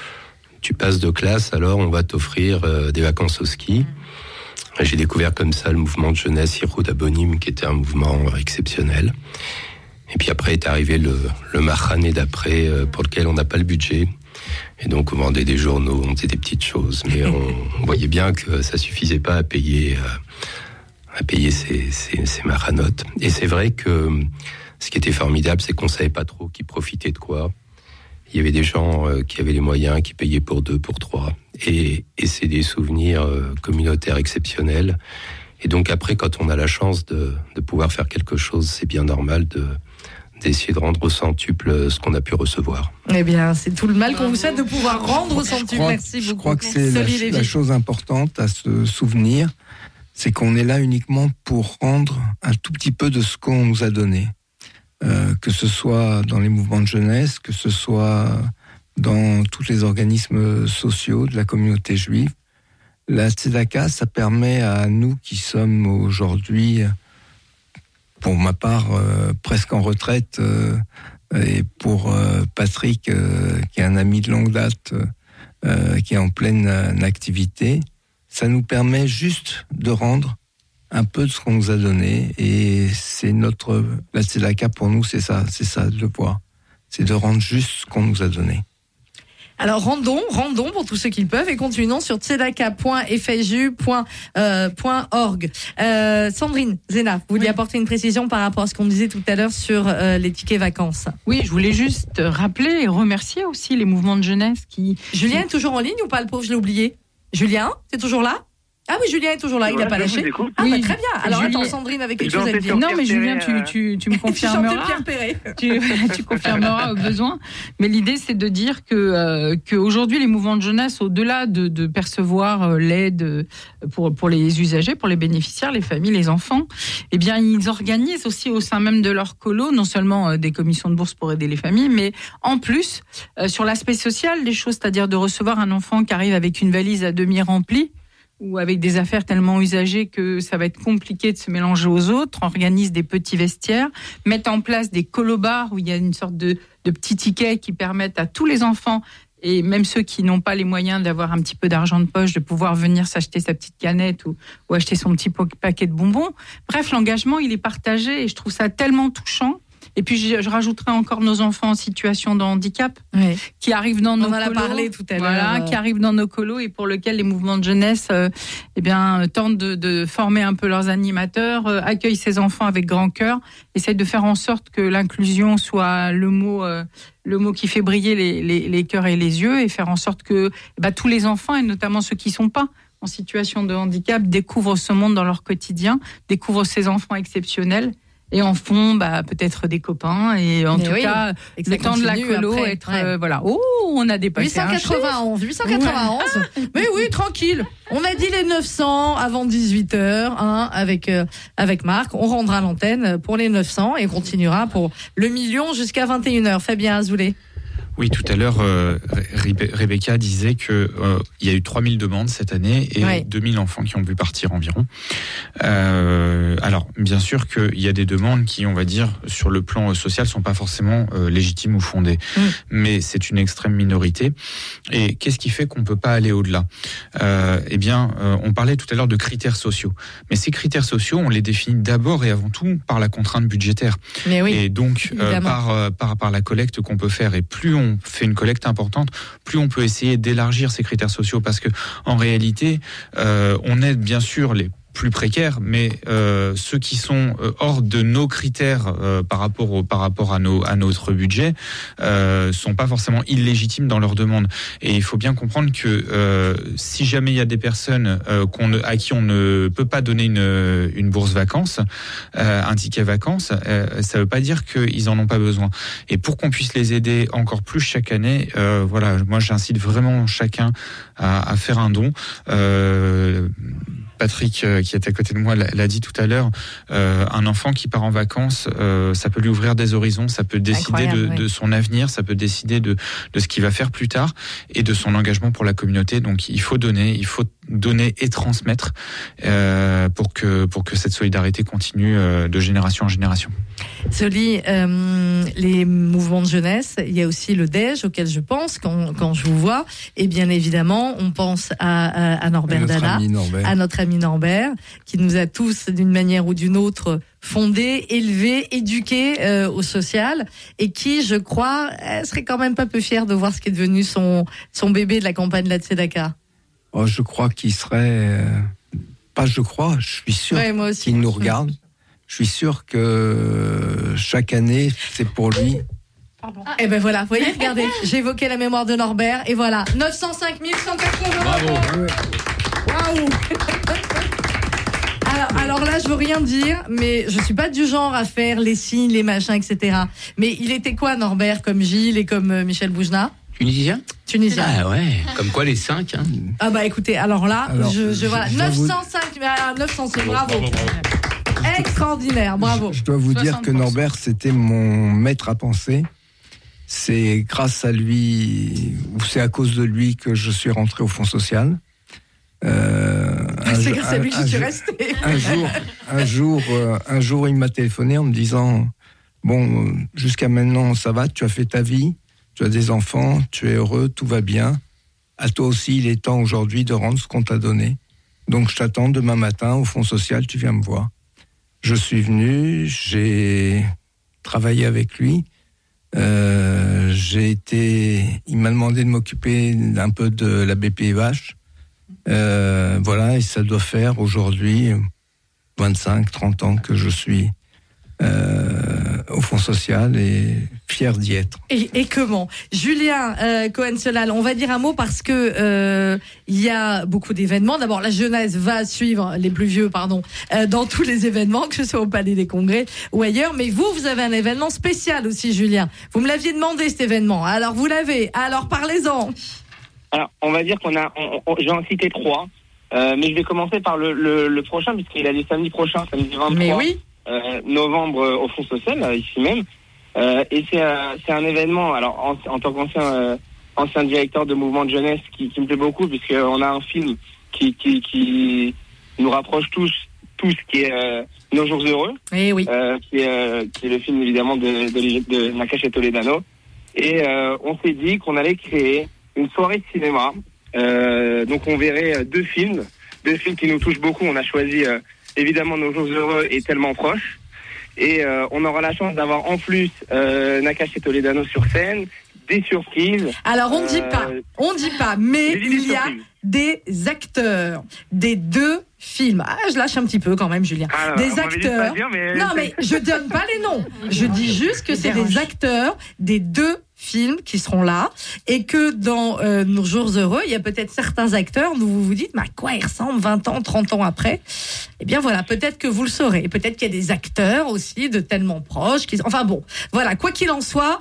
tu passes de classe, alors on va t'offrir euh, des vacances au ski. J'ai découvert comme ça le mouvement de jeunesse Hiroud Abonim, qui était un mouvement exceptionnel. Et puis après est arrivé le, le Mahané d'après, euh, pour lequel on n'a pas le budget. Et donc on vendait des journaux, on faisait des petites choses, mais on, on voyait bien que ça suffisait pas à payer, euh, à payer ces, ces, ces maranotes. Et c'est vrai que ce qui était formidable, c'est qu'on savait pas trop qui profitait de quoi. Il y avait des gens euh, qui avaient les moyens, qui payaient pour deux, pour trois. Et, et c'est des souvenirs euh, communautaires exceptionnels. Et donc après, quand on a la chance de, de pouvoir faire quelque chose, c'est bien normal de, d'essayer de rendre au centuple ce qu'on a pu recevoir. Eh bien, c'est tout le mal qu'on vous souhaite de pouvoir rendre au centuple. Crois, Merci je beaucoup. Je crois que c'est la, la chose importante à se souvenir, c'est qu'on est là uniquement pour rendre un tout petit peu de ce qu'on nous a donné. Euh, que ce soit dans les mouvements de jeunesse, que ce soit dans tous les organismes sociaux de la communauté juive. La Tzedaka, ça permet à nous qui sommes aujourd'hui, pour ma part, euh, presque en retraite, euh, et pour euh, Patrick, euh, qui est un ami de longue date, euh, qui est en pleine euh, activité, ça nous permet juste de rendre un peu de ce qu'on nous a donné, et c'est notre, la Tzedaka pour nous, c'est ça, c'est ça de le voir, c'est de rendre juste ce qu'on nous a donné. Alors rendons, rendons pour tous ceux qui le peuvent et continuons sur tzedaka point f s j u point org. Euh, Sandrine, Zena, vous vouliez oui. apporter une précision par rapport à ce qu'on disait tout à l'heure sur euh, les tickets vacances. Oui, je voulais juste rappeler et remercier aussi les mouvements de jeunesse qui... Julien est toujours en ligne ou pas, le pauvre, je l'ai oublié. Julien, c'est toujours là ? Ah oui, Julien est toujours là, il n'a pas lâché. Ah oui. bah, très bien. Alors Julien... attends, Sandrine avec quelque chose à dire. Non, mais Julien, tu, tu, tu me confirmeras. Pierre Perret. tu, tu confirmeras au besoin. Mais l'idée, c'est de dire que euh, qu'aujourd'hui, les mouvements de jeunesse, au-delà de, de percevoir euh, l'aide pour pour les usagers, pour les bénéficiaires, les familles, les enfants, eh bien, ils organisent aussi au sein même de leur colo, non seulement euh, des commissions de bourse pour aider les familles, mais en plus euh, sur l'aspect social des choses, c'est-à-dire de recevoir un enfant qui arrive avec une valise à demi remplie, ou avec des affaires tellement usagées que ça va être compliqué de se mélanger aux autres, on organise des petits vestiaires, mettre en place des colobars où il y a une sorte de, de petits tickets qui permettent à tous les enfants, et même ceux qui n'ont pas les moyens d'avoir un petit peu d'argent de poche, de pouvoir venir s'acheter sa petite canette ou, ou acheter son petit paquet de bonbons. Bref, l'engagement, il est partagé et je trouve ça tellement touchant. Et puis, je, je rajouterai encore nos enfants en situation de handicap oui. qui arrivent dans On nos colos. On en a colos, parlé tout à l'heure. Voilà, qui arrivent dans nos colos et pour lesquels les mouvements de jeunesse euh, eh bien, tentent de, de former un peu leurs animateurs, euh, accueillent ces enfants avec grand cœur, essayent de faire en sorte que l'inclusion soit le mot, euh, le mot qui fait briller les, les, les cœurs et les yeux et faire en sorte que bah, tous les enfants, et notamment ceux qui ne sont pas en situation de handicap, découvrent ce monde dans leur quotidien, découvrent ces enfants exceptionnels. Et en font bah, peut-être des copains et en Mais tout oui, cas le temps de la colo après, être ouais. euh, voilà oh on a dépassé huit cent quatre-vingt-onze, huit cent quatre-vingt-onze. Ouais. Mais oui, tranquille. On a dit les neuf cents avant dix-huit heures hein, avec euh, avec Marc. On rendra l'antenne pour les neuf cents et continuera pour le million jusqu'à vingt et une heures. Fabien Azoulay. Oui, tout à l'heure, euh, Rebecca disait que euh, il y a eu trois mille demandes cette année et ouais. deux mille enfants qui ont pu partir environ. Euh, alors, bien sûr qu'il y a des demandes qui, on va dire, sur le plan social, sont pas forcément euh, légitimes ou fondées, mmh. mais c'est une extrême minorité. Et qu'est-ce qui fait qu'on peut pas aller au-delà ? euh, Eh bien, euh, on parlait tout à l'heure de critères sociaux, mais ces critères sociaux, on les définit d'abord et avant tout par la contrainte budgétaire. Mais oui, et donc euh, par, euh, par par la collecte qu'on peut faire. Et plus on fait une collecte importante, plus on peut essayer d'élargir ces critères sociaux, parce que en réalité, euh, on aide bien sûr les plus précaires, mais euh, ceux qui sont euh, hors de nos critères euh, par rapport au, par rapport à nos à notre budget euh, sont pas forcément illégitimes dans leurs demandes. Et il faut bien comprendre que euh, si jamais il y a des personnes euh, qu'on ne, à qui on ne peut pas donner une une bourse vacances, euh, un ticket vacances, euh, ça veut pas dire qu'ils en ont pas besoin. Et pour qu'on puisse les aider encore plus chaque année, euh, voilà, moi j'incite vraiment chacun à, à faire un don. Euh, Patrick, euh, qui est à côté de moi, l'a, l'a dit tout à l'heure, euh, un enfant qui part en vacances, euh, ça peut lui ouvrir des horizons, ça peut décider de, oui. de son avenir, ça peut décider de, de ce qu'il va faire plus tard et de son engagement pour la communauté. Donc il faut donner, il faut donner et transmettre euh, pour que pour que cette solidarité continue euh, de génération en génération. Zoli, euh, les mouvements de jeunesse, il y a aussi le D E J auquel je pense quand, quand je vous vois, et bien évidemment on pense à, à, à Norbert Dalla, à notre ami Norbert, qui nous a tous d'une manière ou d'une autre fondés, élevés, éduqués euh, au social, et qui, je crois, serait quand même pas peu fier de voir ce qui est devenu son son bébé de la campagne de la Tzedaka. Oh, je crois qu'il serait... Euh, pas je crois, je suis sûr ouais, qu'il nous regarde. Je suis sûr que chaque année, c'est pour lui. Pardon. Et ben voilà, vous voyez, regardez, j'ai évoqué la mémoire de Norbert, et voilà, neuf cent cinq mille cent quatre-vingts. Bravo. Waouh. Alors, alors là, je veux rien dire, mais je suis pas du genre à faire les signes, les machins, et cetera. Mais il était quoi, Norbert, comme Gilles et comme euh, Michel Boujna? Tunisien Tunisien. Ah ouais, comme quoi les cinq. Hein. Ah bah écoutez, alors là, alors, je, je voilà, neuf cent cinq, neuf cent cinq, bravo. bravo, bravo. Extraordinaire, bravo. Je, je dois vous soixante pour cent. Dire que Norbert, c'était mon maître à penser. C'est grâce à lui, ou c'est à cause de lui que je suis rentré au Fonds social. Euh, c'est grâce à lui que je suis resté. Un jour, un jour, euh, un jour, il m'a téléphoné en me disant, bon, jusqu'à maintenant, ça va, tu as fait ta vie. Tu as des enfants, tu es heureux, tout va bien. À toi aussi, il est temps aujourd'hui de rendre ce qu'on t'a donné. Donc, je t'attends demain matin au Fonds social, tu viens me voir. Je suis venu, j'ai travaillé avec lui. Euh, j'ai été, il m'a demandé de m'occuper un peu de la B P H. Euh, voilà, et ça doit faire aujourd'hui vingt-cinq, trente ans que je suis euh, au Fonds social et fier d'y être. Et, et comment Julien euh, Cohen-Solal, on va dire un mot parce que euh, il y a beaucoup d'événements. D'abord, la jeunesse va suivre, les plus vieux, pardon, euh, dans tous les événements, que ce soit au Palais des Congrès ou ailleurs. Mais vous, vous avez un événement spécial aussi, Julien. Vous me l'aviez demandé, cet événement. Alors, vous l'avez. Alors, parlez-en. Alors, on va dire qu'on a, on, on, je vais en citer trois, euh, mais je vais commencer par le, le, le prochain, puisqu'il a lieu samedi prochain, samedi vingt-trois mais oui. euh, novembre euh, au Fonds social, euh, ici même. Euh, et c'est, euh, c'est un événement, alors en, en tant qu'ancien euh, ancien directeur de mouvement de jeunesse, qui, qui me plaît beaucoup, puisqu'on a un film qui, qui, qui nous rapproche tous, tous qui est euh, Nos jours heureux, et oui. euh, qui, est, euh, qui est le film évidemment de, de, de Nakache Toledano. Et euh, on s'est dit qu'on allait créer une soirée de cinéma. Euh, donc on verrait deux films, deux films qui nous touchent beaucoup. On a choisi euh, évidemment Nos jours heureux et Tellement proche. Et euh, on aura la chance d'avoir en plus euh, Nakache Toledano sur scène, des surprises. Alors on ne dit euh, pas, on dit pas, mais il y a des acteurs des deux films. Ah, je lâche un petit peu quand même, Julien. Ah, des acteurs. Dire, mais... Non, mais je donne pas les noms. Je dis juste que c'est des acteurs des deux films qui seront là et que dans euh, Nos jours heureux, il y a peut-être certains acteurs où vous vous dites, mais à quoi ils ressemblent vingt ans, trente ans après? Eh bien voilà, peut-être que vous le saurez. Peut-être qu'il y a des acteurs aussi de Tellement proches. Qui... Enfin bon, voilà, quoi qu'il en soit.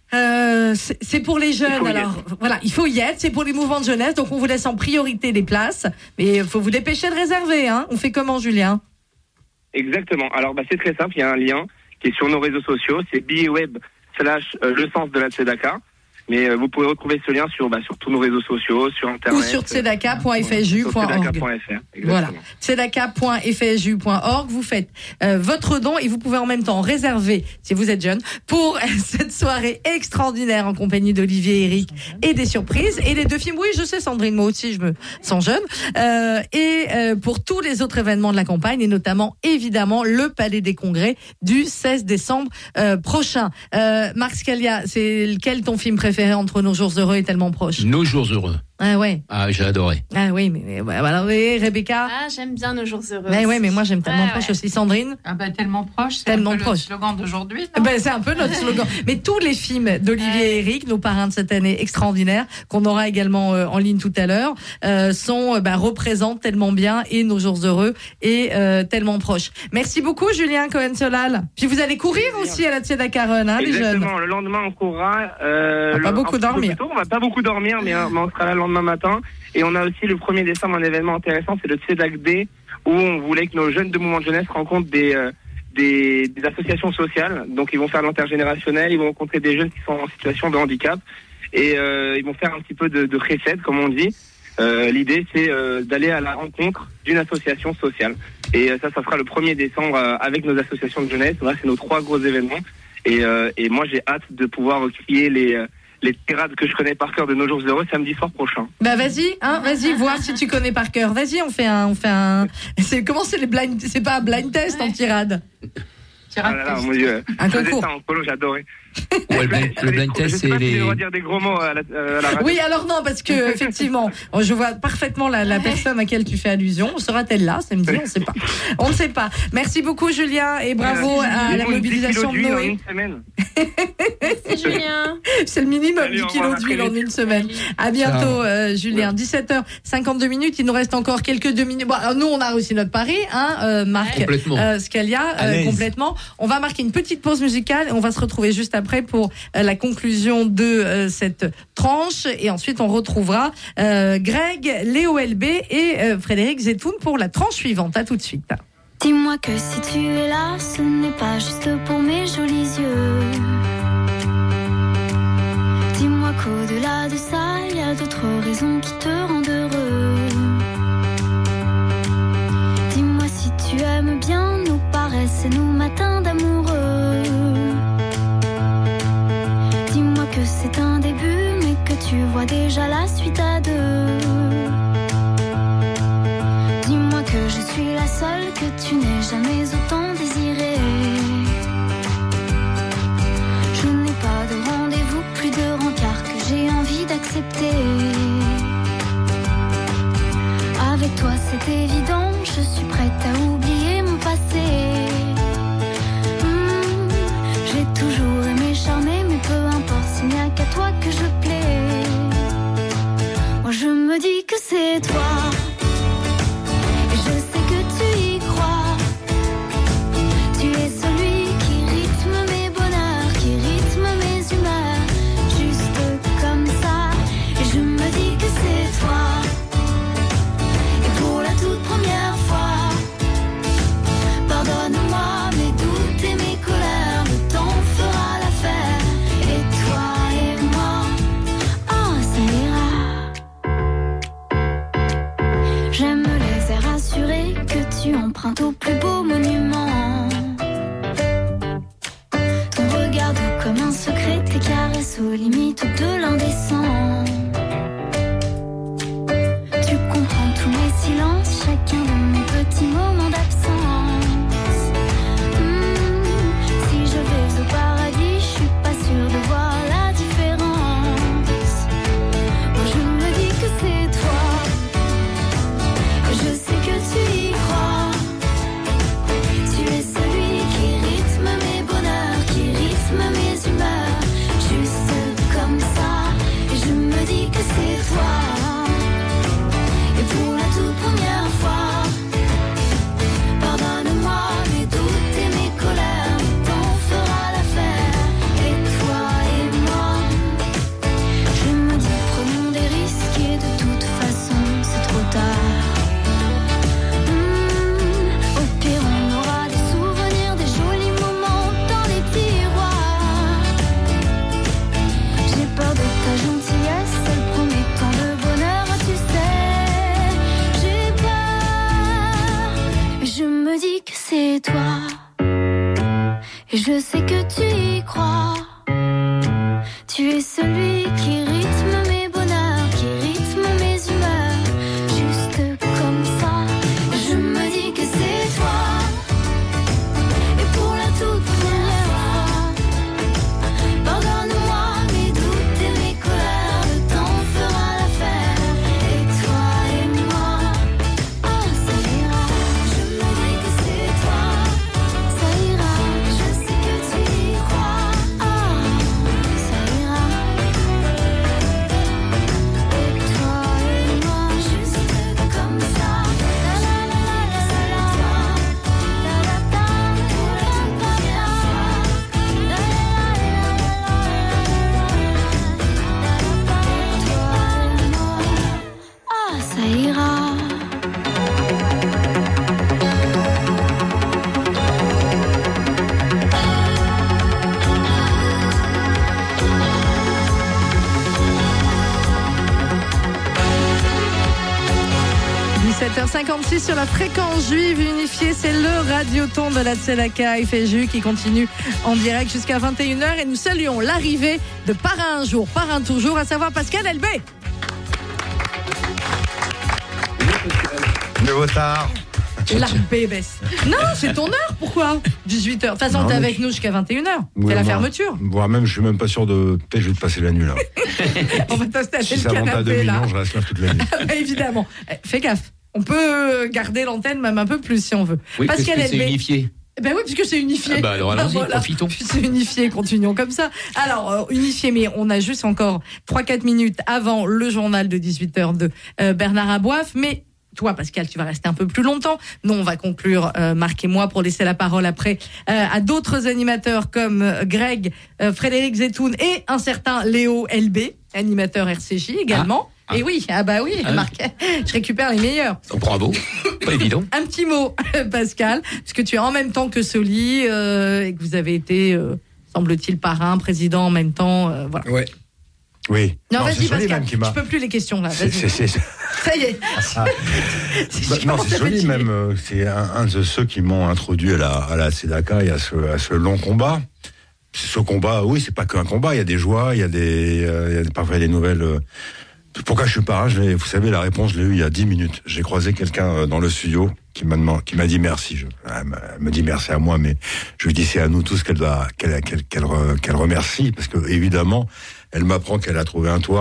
Euh, c'est, c'est pour les jeunes, alors voilà, il faut y être, c'est pour les mouvements de jeunesse, donc on vous laisse en priorité les places, mais il faut vous dépêcher de réserver, hein. On fait comment, Julien? Exactement, alors bah, c'est très simple, il y a un lien qui est sur nos réseaux sociaux, c'est billetsweb slash euh, le sens de la Tzedaka. Mais euh, vous pouvez retrouver ce lien sur, bah, sur tous nos réseaux sociaux, sur Internet. Ou sur tzedaka point f s j point org. Voilà, tzedaka point f s j point org. Vous faites euh, votre don et vous pouvez en même temps réserver, si vous êtes jeune, pour cette soirée extraordinaire en compagnie d'Olivier et Eric et des surprises. Et les deux films, oui, je sais, Sandrine, moi aussi, je me sens jeune. Euh, et euh, pour tous les autres événements de la campagne, et notamment, évidemment, le Palais des Congrès du seize décembre euh, prochain. Euh, Marc Scalia, c'est lequel ton film préféré entre Nos jours heureux et Tellement proche? Nos jours heureux. Ah ouais. Ah, j'ai adoré. Ah oui, mais voilà, oui, Rebecca. Ah, j'aime bien Nos jours heureux. Mais ouais, mais moi j'aime Tellement ouais, proche ouais. aussi. Sandrine. Ah bah Tellement proche, c'est tellement un peu proche. le slogan d'aujourd'hui. Ben c'est un peu notre slogan. Mais tous les films d'Olivier ouais. et Eric, nos parrains de cette année extraordinaire, qu'on aura également euh, en ligne tout à l'heure, euh, sont euh, bah, représentent tellement bien et Nos jours heureux et euh, Tellement proche. Merci beaucoup, Julien Cohen-Solal. Puis vous allez courir aussi à la Tzedaka Run, hein, les jeunes. Exactement. Le lendemain, on courra. Euh, on va pas beaucoup dormir. Tôt, on va pas beaucoup dormir, mais, mais on sera là le lendemain matin. Et on a aussi le premier décembre un événement intéressant, c'est le Tzedak Day, où on voulait que nos jeunes de mouvement de jeunesse rencontrent des, euh, des, des associations sociales. Donc ils vont faire l'intergénérationnel, ils vont rencontrer des jeunes qui sont en situation de handicap et euh, ils vont faire un petit peu de, de recette, comme on dit. Euh, l'idée, c'est euh, d'aller à la rencontre d'une association sociale. Et euh, ça, ça sera le premier décembre euh, avec nos associations de jeunesse. Voilà, c'est nos trois gros événements. Et, euh, et moi, j'ai hâte de pouvoir crier les... Euh, les tirades que je connais par cœur de Nos jours heureux samedi soir prochain. Bah vas-y, hein, vas-y, voir si tu connais par cœur. Vas-y, on fait un, on fait un. C'est comment c'est les blind, c'est pas un blind test ouais. en tirade. Ah là là, mon Dieu. Un concours. Ça en polo, j'adorais. Ouais, le blind, le blind test, c'est les. Je vais dire des gros mots à la, à la radio. Oui, alors non, parce que effectivement, je vois parfaitement la, la personne à laquelle tu fais allusion. Sera-t-elle là samedi? On ne sait pas. On ne sait pas. Merci beaucoup, Julien, et bravo à la mobilisation de Noé. C'est Julien. C'est le minimum, dix kilos d'huile en une semaine. À bientôt, euh, Julien. dix-sept heures cinquante-deux minutes. Il nous reste encore quelques deux minutes. Bon, nous, on a réussi notre pari, hein, euh, Marc. Complètement. Euh, Scalia, euh, complètement. On va marquer une petite pause musicale et on va se retrouver juste après pour euh, la conclusion de euh, cette tranche. Et ensuite, on retrouvera euh, Greg, Léo L B et euh, Frédéric Zetoun pour la tranche suivante. À tout de suite. Dis-moi que si tu es là, ce n'est pas juste pour mes jolis yeux. Dis-moi qu'au-delà de ça, il y a d'autres raisons qui te rendent heureux. Dis-moi si tu aimes bien nos paresses et nos matins d'amoureux. Dis-moi que c'est un début, mais que tu vois déjà la suite à deux. Dis-moi que je suis la seule que tu n'aies jamais autant désirée. Je n'ai pas de c'est évident, je suis prête à oublier mon passé. Mmh, j'ai toujours aimé charmer, mais peu importe, s'il n'y a qu'à toi que je plais. Moi je me dis que c'est toi. Et je sais que tu y crois. Tu es celui qui rythme mes bonheurs, qui rythme mes humeurs, juste comme ça. Et je me dis que c'est toi. Et pour la toute première fois, pardonne-moi mes doutes et mes colères, le temps fera l'affaire. Et toi et moi, oh ça ira. J'aime les airs assurés que tu empruntes au plus beau monument. Ton regard doux comme un secret, tes caresses aux limites de l'indécent. Tu comprends tous mes silences, chacun de mes petits moments d'absence. Hmm, si je vais au paradis, je suis pas sûre de voir la différence. Moi je me dis que c'est toi. Je sais que tu y crois. Tu es celui qui rythme mes bonheurs, qui rythme mes humeurs, juste comme ça. Et je me dis que c'est toi. Et pour la toute première fois, pardonne-moi mes doutes et mes colères, le temps fera l'affaire. Et toi et moi, je me dis prenons des risques et de toute façon c'est trop tard. Hmm, au pire on aura des souvenirs, des jolis moments dans les tiroirs. J'ai peur de ta gentillesse, elle promet tant de bonheur, tu sais. J'ai peur, mais je me dis que c'est toi. Et je sais que tu y crois. Tu es celui qui rythme mes bonheurs, qui rythme mes humeurs, juste comme ça. Je me dis que c'est toi. Et pour la toute première fois, pardonne-moi mes doutes et mes colères, le temps fera l'affaire. Et toi et moi, oh ça ira. Je me dis que c'est toi. Ça ira, je sais que tu y crois. Oh ça ira. Et toi et moi, juste comme ça. La la la la la la la. La la la pour la toute première fois. La la la la la la la. Toi et moi, oh ça ira. dix-sept heures cinquante-six sur la fréquence juive unifiée, c'est le radioton de la Tzedaka F S J U qui continue en direct jusqu'à vingt et une heures et nous saluons l'arrivée de Parrain un jour, Parrain toujours, à savoir Pascal Elbé. Le retard. La baisse. Non, c'est ton heure, pourquoi dix-huit heures. De toute façon, Non, t'es mais avec nous jusqu'à vingt et une heures. Oui, c'est la moi- fermeture. Voire même, je suis même pas sûr de. Peut-être je vais te passer la nuit là. On va t'installer Si le ça monte à deux canapé là. millions, je reste là toute la nuit. Ah bah, évidemment. Eh, fais gaffe. On peut garder l'antenne même un peu plus si on veut. Oui, parce que c'est Elbé- unifié. Eh Ben oui, puisque c'est unifié. Ah bah alors allons-y, profitons. C'est unifié, continuons comme ça. Alors, euh, unifié, mais on a juste encore trois quatre minutes avant le journal de dix-huit heures de euh, Bernard Aboif. Mais toi, Pascal, tu vas rester un peu plus longtemps. Nous, on va conclure, euh, Marc et moi, pour laisser la parole après euh, à d'autres animateurs comme euh, Greg, euh, Frédéric Zetoun et un certain Léo L B, animateur R C J également. Ah. Et oui, ah bah oui, Ah. Marc, je récupère les meilleurs. Oh, bravo, pas évident. Un petit mot, Pascal, puisque tu es en même temps que Soli euh, et que vous avez été, euh, semble-t-il, parrain, président en même temps. Euh, voilà. Ouais. Oui. Non, c'est vas-y, Soli Pascal, même qui m'a- je peux plus les questions là. C'est- Vas-y. c'est- c'est- Ça y est. Ah. Bah, non, c'est joli même. euh, C'est un, un de ceux qui m'ont introduit à la, à la Tzedaka et à ce, à ce long combat. Ce combat, oui, c'est pas qu'un combat. Il y a des joies, il y a des, euh, il y a des- parfois il y a des nouvelles. euh, Pourquoi je suis parrain? Je l'ai- Vous savez, la réponse, je l'ai eue il y a dix minutes. J'ai croisé quelqu'un euh, dans le studio qui m'a demandé, qui m'a dit merci. Je, elle m'a- elle me dit merci à moi, mais je lui dis c'est à nous tous qu'elle doit, qu'elle, qu'elle, qu'elle, re- qu'elle remercie, parce que évidemment, elle m'apprend qu'elle a trouvé un toit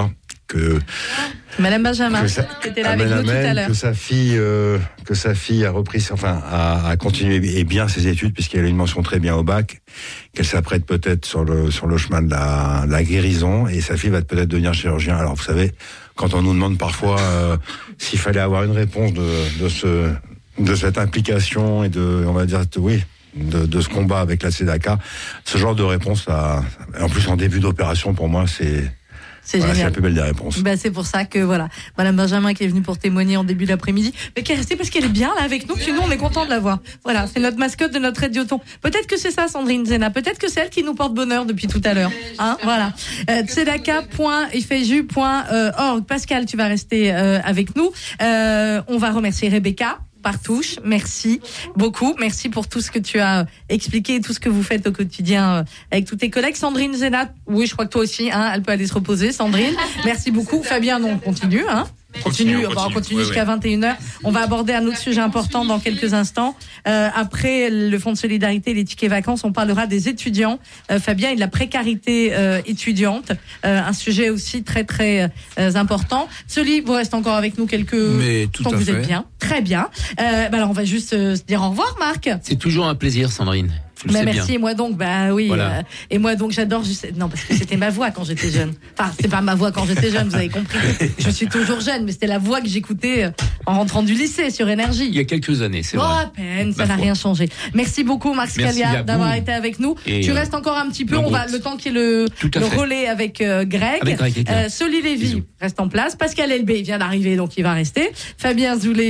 que Madame Benjamin, que sa- qui était là Amène, avec nous tout amène, à l'heure. que sa fille, euh, que sa fille a repris, enfin, a, a continué et bien ses études puisqu'elle a une mention très bien au bac, qu'elle s'apprête peut-être sur le sur le chemin de la, de la guérison et sa fille va peut-être devenir chirurgien. Alors vous savez, quand on nous demande parfois euh, s'il fallait avoir une réponse de, de ce de cette implication et de, on va dire, oui. De, de ce combat avec la Tzedaka, ce genre de réponse, à, en plus en début d'opération, pour moi, c'est C'est voilà, c'est génial. la plus belle des réponses. Bah, c'est pour ça que voilà, Madame Benjamin qui est venue pour témoigner en début d'après-midi, mais qui est restée parce qu'elle est bien là avec nous, puis nous on est content de la voir. Voilà, c'est notre mascotte de notre radioton. Peut-être que c'est ça, Sandrine Zena. Peut-être que c'est elle qui nous porte bonheur depuis tout à l'heure. Hein, voilà. Euh, tzedaka point i f j point org. Pascal, tu vas rester euh, avec nous. Euh, on va remercier Rebecca. Partouche, merci beaucoup. Merci pour tout ce que tu as expliqué et tout ce que vous faites au quotidien euh, avec tous tes collègues. Sandrine Zena, oui, je crois que toi aussi, hein, elle peut aller se reposer. Sandrine, merci beaucoup. Fabien, non, on continue. Hein. Continue, Continue, on va continue. continuer Ouais, jusqu'à ouais. vingt et une heures. On va aborder un autre sujet important dans quelques instants. Euh, après le Fonds de solidarité et les tickets vacances, on parlera des étudiants. Euh, Fabien, et de la précarité euh, étudiante. Euh, un sujet aussi très, très euh, important. Soli, vous restez encore avec nous quelques... Mais tout tant à que vous fait. êtes bien. Très bien. Euh, bah alors, on va juste euh, se dire au revoir, Marc. C'est toujours un plaisir, Sandrine. Tu le Bah sais merci, bien. et moi donc, bah oui. Voilà. euh, et moi donc, j'adore juste. Non, parce que c'était ma voix quand j'étais jeune. Enfin, c'est pas ma voix quand j'étais jeune, vous avez compris. Je suis toujours jeune, mais c'était la voix que j'écoutais euh, en rentrant du lycée sur Énergie. Il y a quelques années, c'est Oh, vrai. à peine, ça Ma n'a foi. rien changé. Merci beaucoup, Marc Merci Scalia, à d'avoir vous. été avec nous. Et, tu euh, restes encore un petit peu, longue on va, route. le temps qu'il y ait le, Tout à le fait. relais avec euh, Greg. Avec Greg, avec Greg. Euh, Soli Lévy reste en place. Pascal Elbé vient d'arriver, donc il va rester. Fabien Zoulé